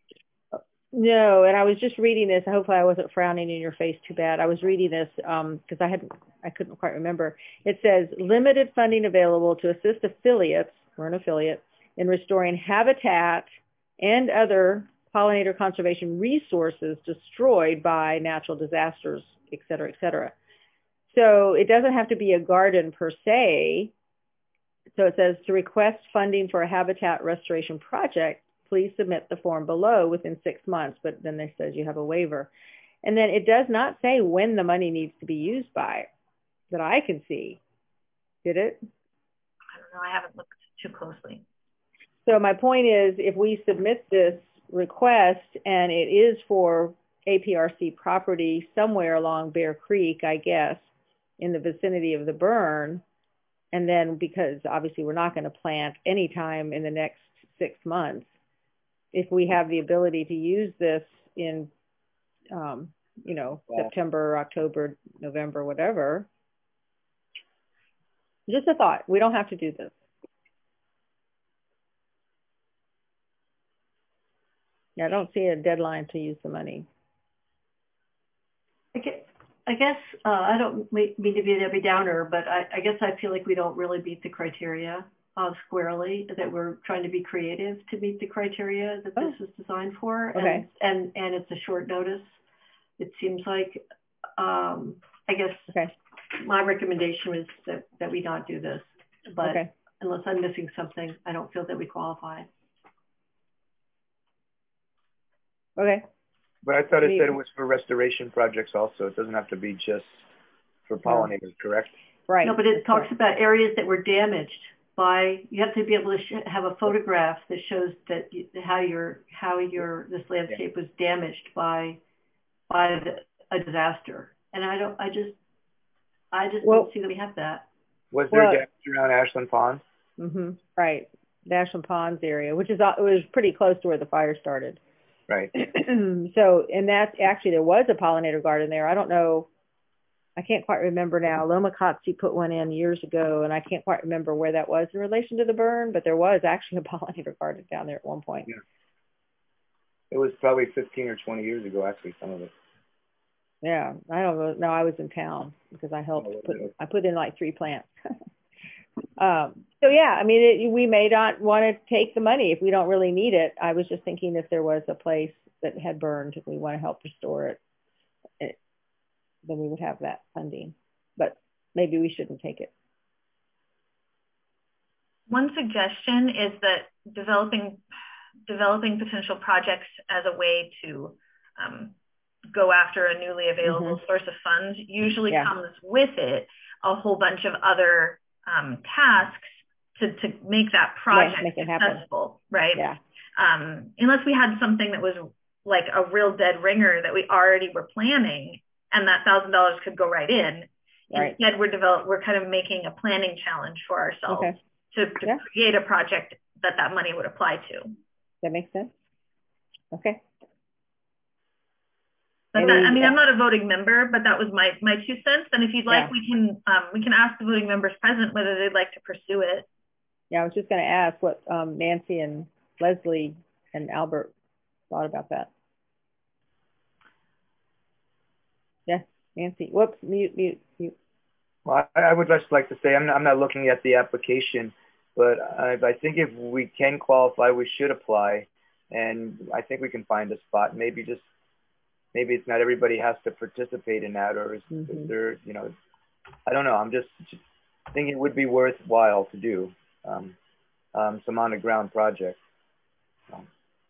No, and I was just reading this. Hopefully I wasn't frowning in your face too bad. I was reading this because um, I hadn't, I couldn't quite remember. It says limited funding available to assist affiliates, we're an affiliate, in restoring habitat and other pollinator conservation resources destroyed by natural disasters, et cetera, et cetera. So it doesn't have to be a garden per se. So it says to request funding for a habitat restoration project, please submit the form below within six months. But then it says you have a waiver. And then it does not say when the money needs to be used by that I can see. Did it? I don't know. I haven't looked too closely. So my point is, if we submit this request and it is for A P R C property somewhere along Bear Creek, I guess, in the vicinity of the burn, and then because obviously we're not going to plant any time in the next six months, if we have the ability to use this in, um, you know, yeah. September, October, November, whatever, just a thought. We don't have to do this. Yeah, I don't see a deadline to use the money. I guess, I guess uh, I don't mean to be a Debbie Downer, but I, I guess I feel like we don't really meet the criteria uh, squarely, that we're trying to be creative to meet the criteria that oh. this was designed for. Okay. And, and, and it's a short notice. It seems like, um, I guess okay. my recommendation is that, that we not do this, but okay. unless I'm missing something, I don't feel that we qualify. Okay. But I thought it said it was for restoration projects also. It doesn't have to be just for pollinators, correct? Right. No, but it That's talks right. about areas that were damaged by, you have to be able to sh have a photograph that shows that you, how your, how your, this landscape yeah. was damaged by, by the, a disaster. And I don't, I just, I just well, don't see that we have that. Was there well, damage around Ashland Ponds? Mm-hmm. Right. The Ashland Ponds area, which is, it was pretty close to where the fire started. Right. So, and that's actually, there was a pollinator garden there. I don't know, I can't quite remember now. Loma Katsi put one in years ago, and I can't quite remember where that was in relation to the burn, but there was actually a pollinator garden down there at one point. Yeah. It was probably fifteen or twenty years ago, actually, some of it. Yeah, I don't know. No, I was in town because I helped oh, put, I put in like three plants. um, so yeah, I mean, it, we may not want to take the money if we don't really need it. I was just thinking if there was a place that had burned, if we want to help restore it, it then we would have that funding, but maybe we shouldn't take it. One suggestion is that developing developing potential projects as a way to um, go after a newly available mm-hmm. source of funds usually yeah. comes with it a whole bunch of other um, tasks to, to make that project yeah, make it successful, happen. right? Yeah. Um, unless we had something that was like a real dead ringer that we already were planning, and that thousand dollars could go right in. Right. Instead, we're develop we're kind of making a planning challenge for ourselves okay. to, to yeah. create a project that that money would apply to. That makes sense. Okay. But that, I mean, I'm not a voting member, but that was my my two cents. And if you'd like, yeah. we can um, we can ask the voting members present whether they'd like to pursue it. Yeah, I was just going to ask what um, Nancy and Leslie and Albert thought about that. Yeah, Nancy. Whoops, mute, mute, mute. Well, I, I would just like to say I'm not, I'm not looking at the application, but I, I think if we can qualify, we should apply, and I think we can find a spot. Maybe just maybe it's not everybody has to participate in that, or is, mm-hmm. is there, you know, I don't know. I'm just, just thinking it would be worthwhile to do um, um, some on the ground projects. Um,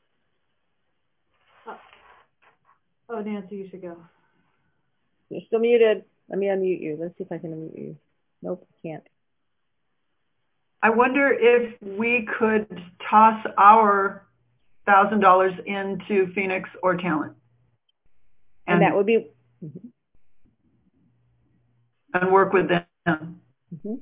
oh, Nancy, you should go. You're still muted. Let me unmute you. Let's see if I can unmute you. Nope, can't. I wonder if we could toss our thousand dollars into Phoenix or Talent. And, and that would be mm-hmm. and work with them. Mm-hmm.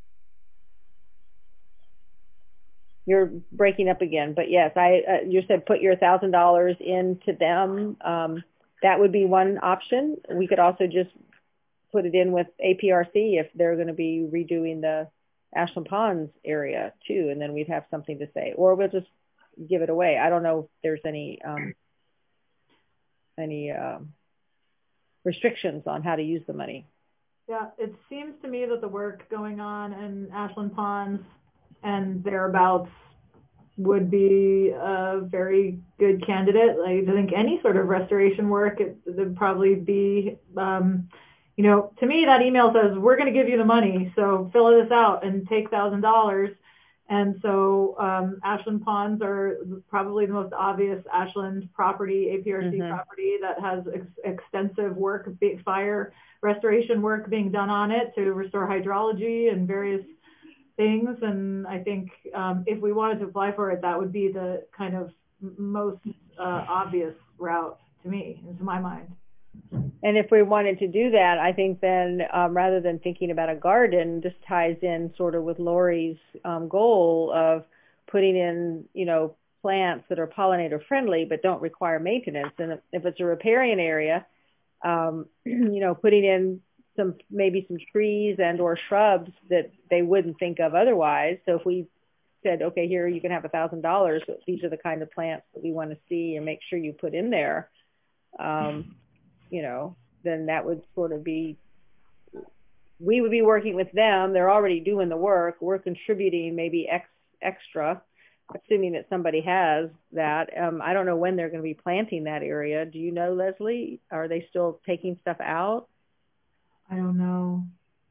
You're breaking up again, but yes, I uh, you said put your thousand dollars into them. Um, that would be one option. We could also just put it in with A P R C if they're going to be redoing the Ashland Ponds area too, and then we'd have something to say. Or we'll just give it away. I don't know if there's any um, any um, restrictions on how to use the money. Yeah, it seems to me that the work going on in Ashland Ponds and thereabouts would be a very good candidate. Like, I think any sort of restoration work, it would probably be, um, you know, to me that email says, we're going to give you the money, so fill this out and take one thousand dollars. And so um, Ashland Ponds are probably the most obvious Ashland property, A P R C mm-hmm. property that has ex extensive work, big fire restoration work being done on it to restore hydrology and various things. And I think um, if we wanted to apply for it, that would be the kind of most uh, obvious route to me, into my mind. And if we wanted to do that, I think then um, rather than thinking about a garden, this ties in sort of with Lori's um, goal of putting in, you know, plants that are pollinator friendly but don't require maintenance. And if it's a riparian area, um, you know, putting in some maybe some trees and or shrubs that they wouldn't think of otherwise. So if we said, okay, here you can have a thousand dollars, but these are the kind of plants that we want to see and make sure you put in there. Um, you know, then that would sort of be, we would be working with them. They're already doing the work. We're contributing maybe X extra, assuming that somebody has that. Um, I don't know when they're going to be planting that area. Do you know, Leslie? Are they still taking stuff out? I don't know.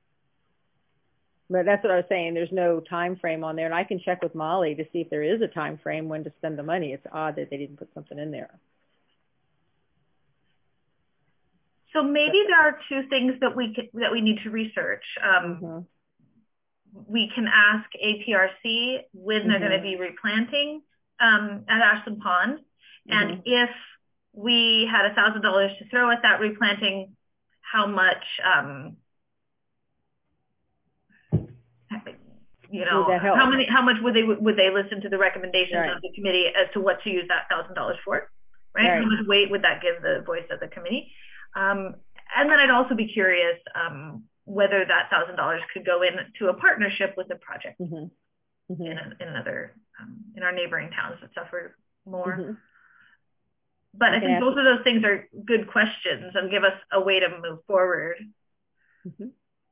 But that's what I was saying. There's no time frame on there, and I can check with Molly to see if there is a time frame when to spend the money. It's odd that they didn't put something in there. So maybe there are two things that we can, that we need to research. Um, mm-hmm. We can ask A P R C when mm-hmm. they're going to be replanting um, at Ashland Pond, mm-hmm. and if we had a thousand dollars to throw at that replanting, how much? Um, you know, how many? How much would they would they listen to the recommendations right. of the committee as to what to use that thousand dollars for? Right? right? How much weight would that give the voice of the committee? Um, and then I'd also be curious um, whether that thousand dollars could go into a partnership with a project mm-hmm. Mm-hmm. in, a, in another um, in our neighboring towns that suffer more. Mm-hmm. But I think both of those things are good questions and give us a way to move forward. Mm-hmm.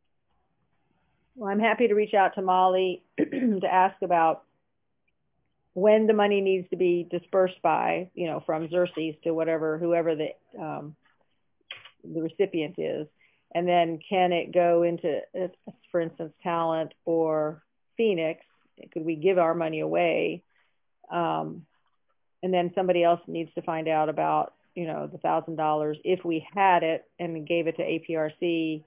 Well, I'm happy to reach out to Molly to ask about when the money needs to be dispersed by, you know, from Xerces to whatever, whoever the um, the recipient is, and then can it go into, for instance, Talent or Phoenix? Could we give our money away? Um, and then somebody else needs to find out about, you know, the thousand dollars if we had it and gave it to A P R C.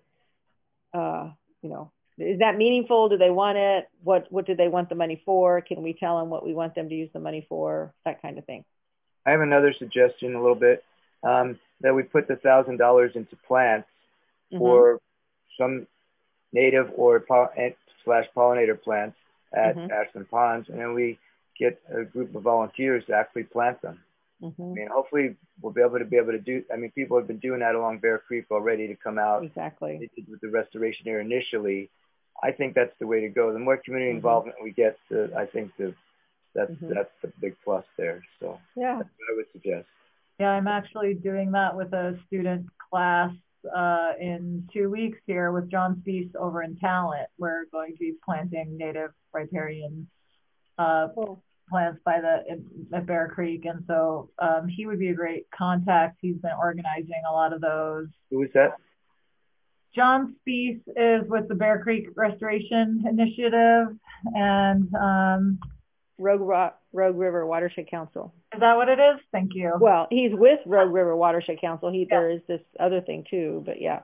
Uh, you know, is that meaningful? Do they want it? What What do they want the money for? Can we tell them what we want them to use the money for? That kind of thing. I have another suggestion, a little bit. Um, that we put the thousand dollars into plants mm-hmm. for some native or poll- slash pollinator plants at mm-hmm. Ashland Ponds, and then we get a group of volunteers to actually plant them. Mm-hmm. I mean, hopefully we'll be able to be able to do. I mean, people have been doing that along Bear Creek already to come out. Exactly. They did with the restoration area initially. I think that's the way to go. The more community mm-hmm. involvement we get, the, I think the that's mm-hmm. that's the big plus there. So yeah, that's what I would suggest. Yeah, I'm actually doing that with a student class uh, in two weeks here with John Spees over in Talent. We're going to be planting native riparian uh, cool. plants by the in, at Bear Creek, and so um, he would be a great contact. He's been organizing a lot of those. Who is that? John Spees is with the Bear Creek Restoration Initiative and um, Rogue Rock, Rogue River Watershed Council. Is that what it is? Thank you. Well, he's with Rogue River Watershed Council. He yeah. There is this other thing too, but yeah.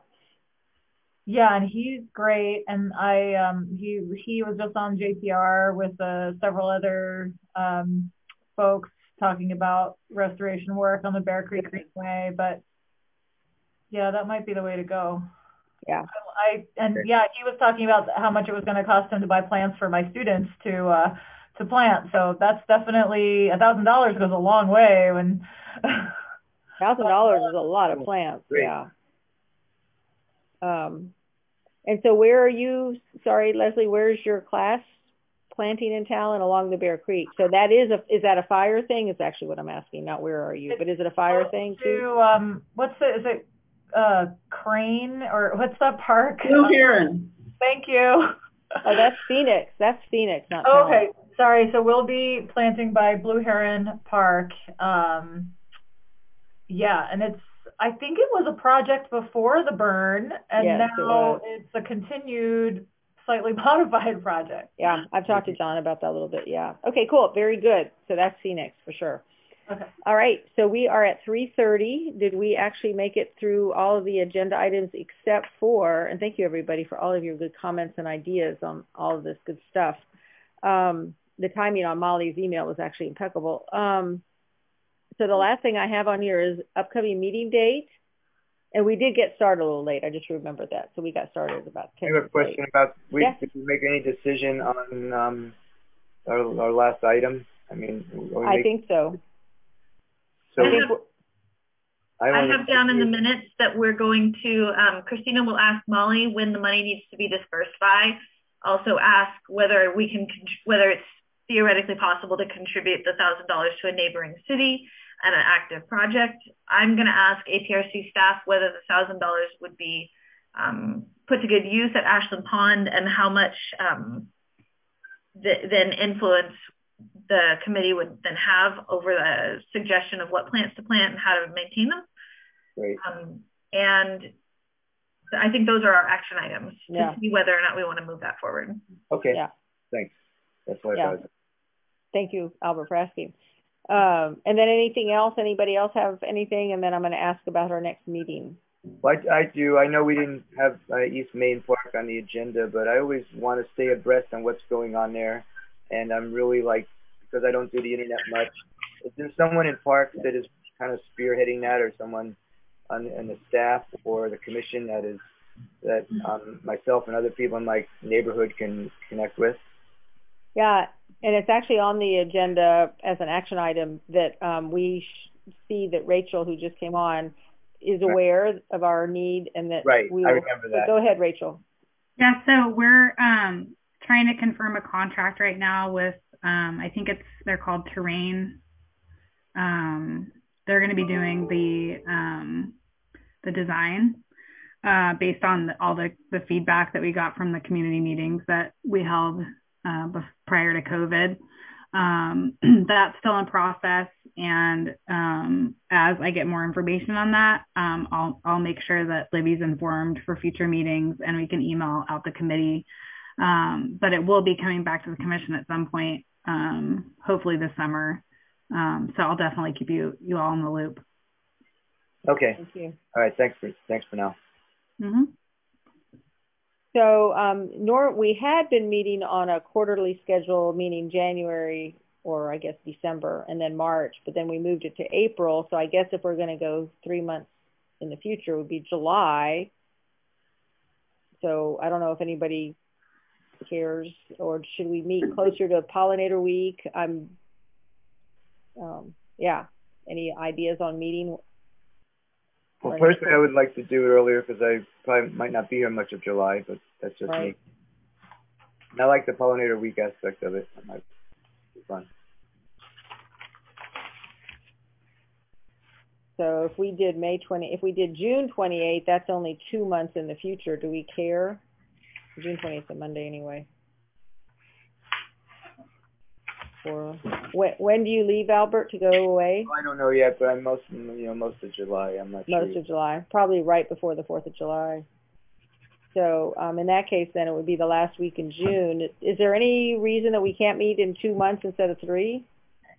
Yeah, and he's great. And I um he he was just on J P R with uh, several other um folks talking about restoration work on the Bear Creek Greenway. But yeah, that might be the way to go. Yeah. I and yeah, he was talking about how much it was going to cost him to buy plants for my students to uh to plant. So that's definitely a thousand dollars goes a long way when thousand dollars is a lot of plants. Great. Yeah. Um and so where are you, sorry Leslie, where's your class planting in Talent? Along the Bear Creek? So that is a is that a fire thing? Is actually what I'm asking, not where are you, but is it a fire thing too? To, um what's the is it uh Crane or what's that park? Blue Heron. Thank you. Oh, that's Phoenix. That's Phoenix, not oh, okay. Sorry. So we'll be planting by Blue Heron Park. Um, yeah, and it's. I think it was a project before the burn, and yes, now it it's a continued, slightly modified project. Yeah, I've talked to John about that a little bit. Yeah. Okay. Cool. Very good. So that's Phoenix for sure. Okay. All right. So we are at three thirty. Did we actually make it through all of the agenda items except for, and thank you everybody for all of your good comments and ideas on all of this good stuff. Um, the timing on Molly's email was actually impeccable. Um, so the last thing I have on here is upcoming meeting date. And we did get started a little late. I just remembered that. So we got started about ten minutes I have a question late. about, we, yes? did we make any decision on um, our, our last item? I mean, I think so. So I have, I, I have down in the minutes that we're going to, um, Christina will ask Molly when the money needs to be dispersed by. Also ask whether we can, whether it's theoretically possible to contribute the one thousand dollars to a neighboring city and an active project. I'm going to ask A P R C staff whether the one thousand dollars would be um, put to good use at Ashland Pond, and how much um, th then influence the committee would then have over the suggestion of what plants to plant and how to maintain them. Great. Um, and I think those are our action items to yeah. see whether or not we want to move that forward. Okay. Yeah. Thanks. That's what yeah. I thought. Thank you, Albert, for asking. Um, and then anything else? Anybody else have anything? And then I'm going to ask about our next meeting. Well, I, I do. I know we didn't have uh, East Main Park on the agenda, but I always want to stay abreast on what's going on there. And I'm really like, because I don't do the internet much, is there someone in Parks that is kind of spearheading that, or someone on, on the staff or the commission that is that um, myself and other people in my neighborhood can connect with? Yeah, and it's actually on the agenda as an action item that um, we sh see that Rachel, who just came on, is aware right. of our need, and that right. we will, I remember that. Go ahead, Rachel. Yeah, so we're um, trying to confirm a contract right now with, um, I think it's, they're called Terrain. Um, they're going to be doing the um, the design uh, based on the, all the, the feedback that we got from the community meetings that we held uh, prior to COVID. Um, that's still in process, and um, as I get more information on that, um, I'll, I'll make sure that Libby's informed for future meetings, and we can email out the committee. Um, but it will be coming back to the commission at some point, um, hopefully this summer. Um, so I'll definitely keep you you all in the loop. Okay. Thank you. All right. Thanks for thanks for now. Mm-hmm. So, um, Nor we had been meeting on a quarterly schedule, meaning January or I guess December, and then March, but then we moved it to April. So I guess if we're going to go three months in the future, it would be July. So I don't know if anybody cares, or should we meet closer to Pollinator Week? I'm, um, yeah. Any ideas on meeting? Well, personally, I would like to do it earlier because I probably might not be here much of July, but that's just right. me. And I like the Pollinator Week aspect of it. That might be fun. So if we did May twentieth, if we did June twenty-eighth, that's only two months in the future. Do we care? June twentieth is a Monday anyway. Or when, when do you leave, Albert, to go away? I don't know yet, but I'm most, you know, most of July. I'm not most sure. Most of July, probably right before the fourth of July. So um, in that case, then it would be the last week in June. Is there any reason that we can't meet in two months instead of three?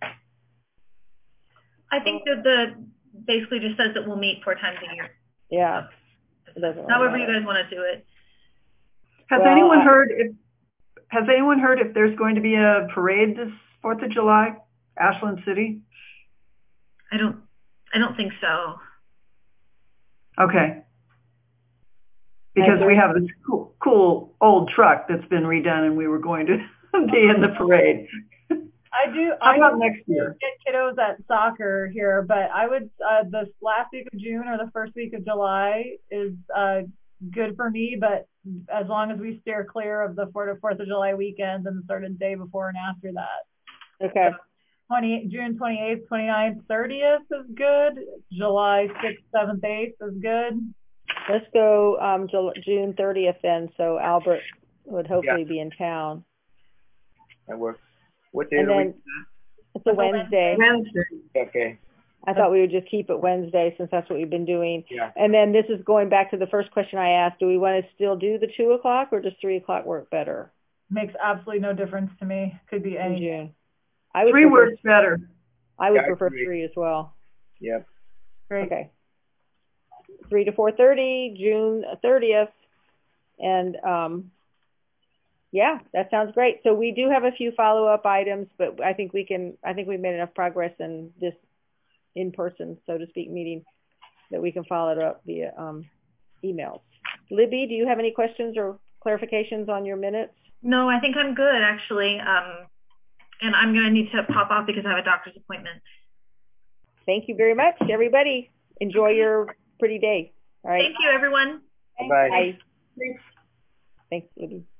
I think that the basically just says that we'll meet four times a year. Yeah. It doesn't really However matter. you guys want to do it. Has well, anyone I, heard if has anyone heard if there's going to be a parade this Fourth of July, Ashland City? I don't I don't think so. Okay. Because we have this cool, cool old truck that's been redone, and we were going to be in the parade. I do. How I about do next year? Get kiddos at soccer here, but I would uh, the last week of June or the first week of July is uh, good for me. But as long as we steer clear of the Fourth of July weekend and the certain day before and after that. Okay. twenty June twenty-eighth, twenty-ninth, thirtieth is good. July sixth, seventh, eighth is good. Let's go um, June thirtieth then, so Albert would hopefully yeah. be in town. That works. What day and of the then, week is that? It's a Wednesday. Wednesday. Okay. I thought we would just keep it Wednesday since that's what we've been doing. Yeah. And then this is going back to the first question I asked. Do we want to still do the two o'clock or does three o'clock work better? Makes absolutely no difference to me. Could be any. In June. I would three prefer, works better. I would yeah, prefer three. three as well. Yep. Great. Okay. Three to four thirty, June thirtieth, and um, yeah, that sounds great. So we do have a few follow-up items, but I think we can. I think we've made enough progress in this in-person, so to speak, meeting that we can follow it up via um, emails. Libby, do you have any questions or clarifications on your minutes? No, I think I'm good actually. Um, and I'm going to need to pop off because I have a doctor's appointment. Thank you very much, everybody. Enjoy your pretty day. All right. Thank you, everyone. Bye. Bye. Thanks, Libby.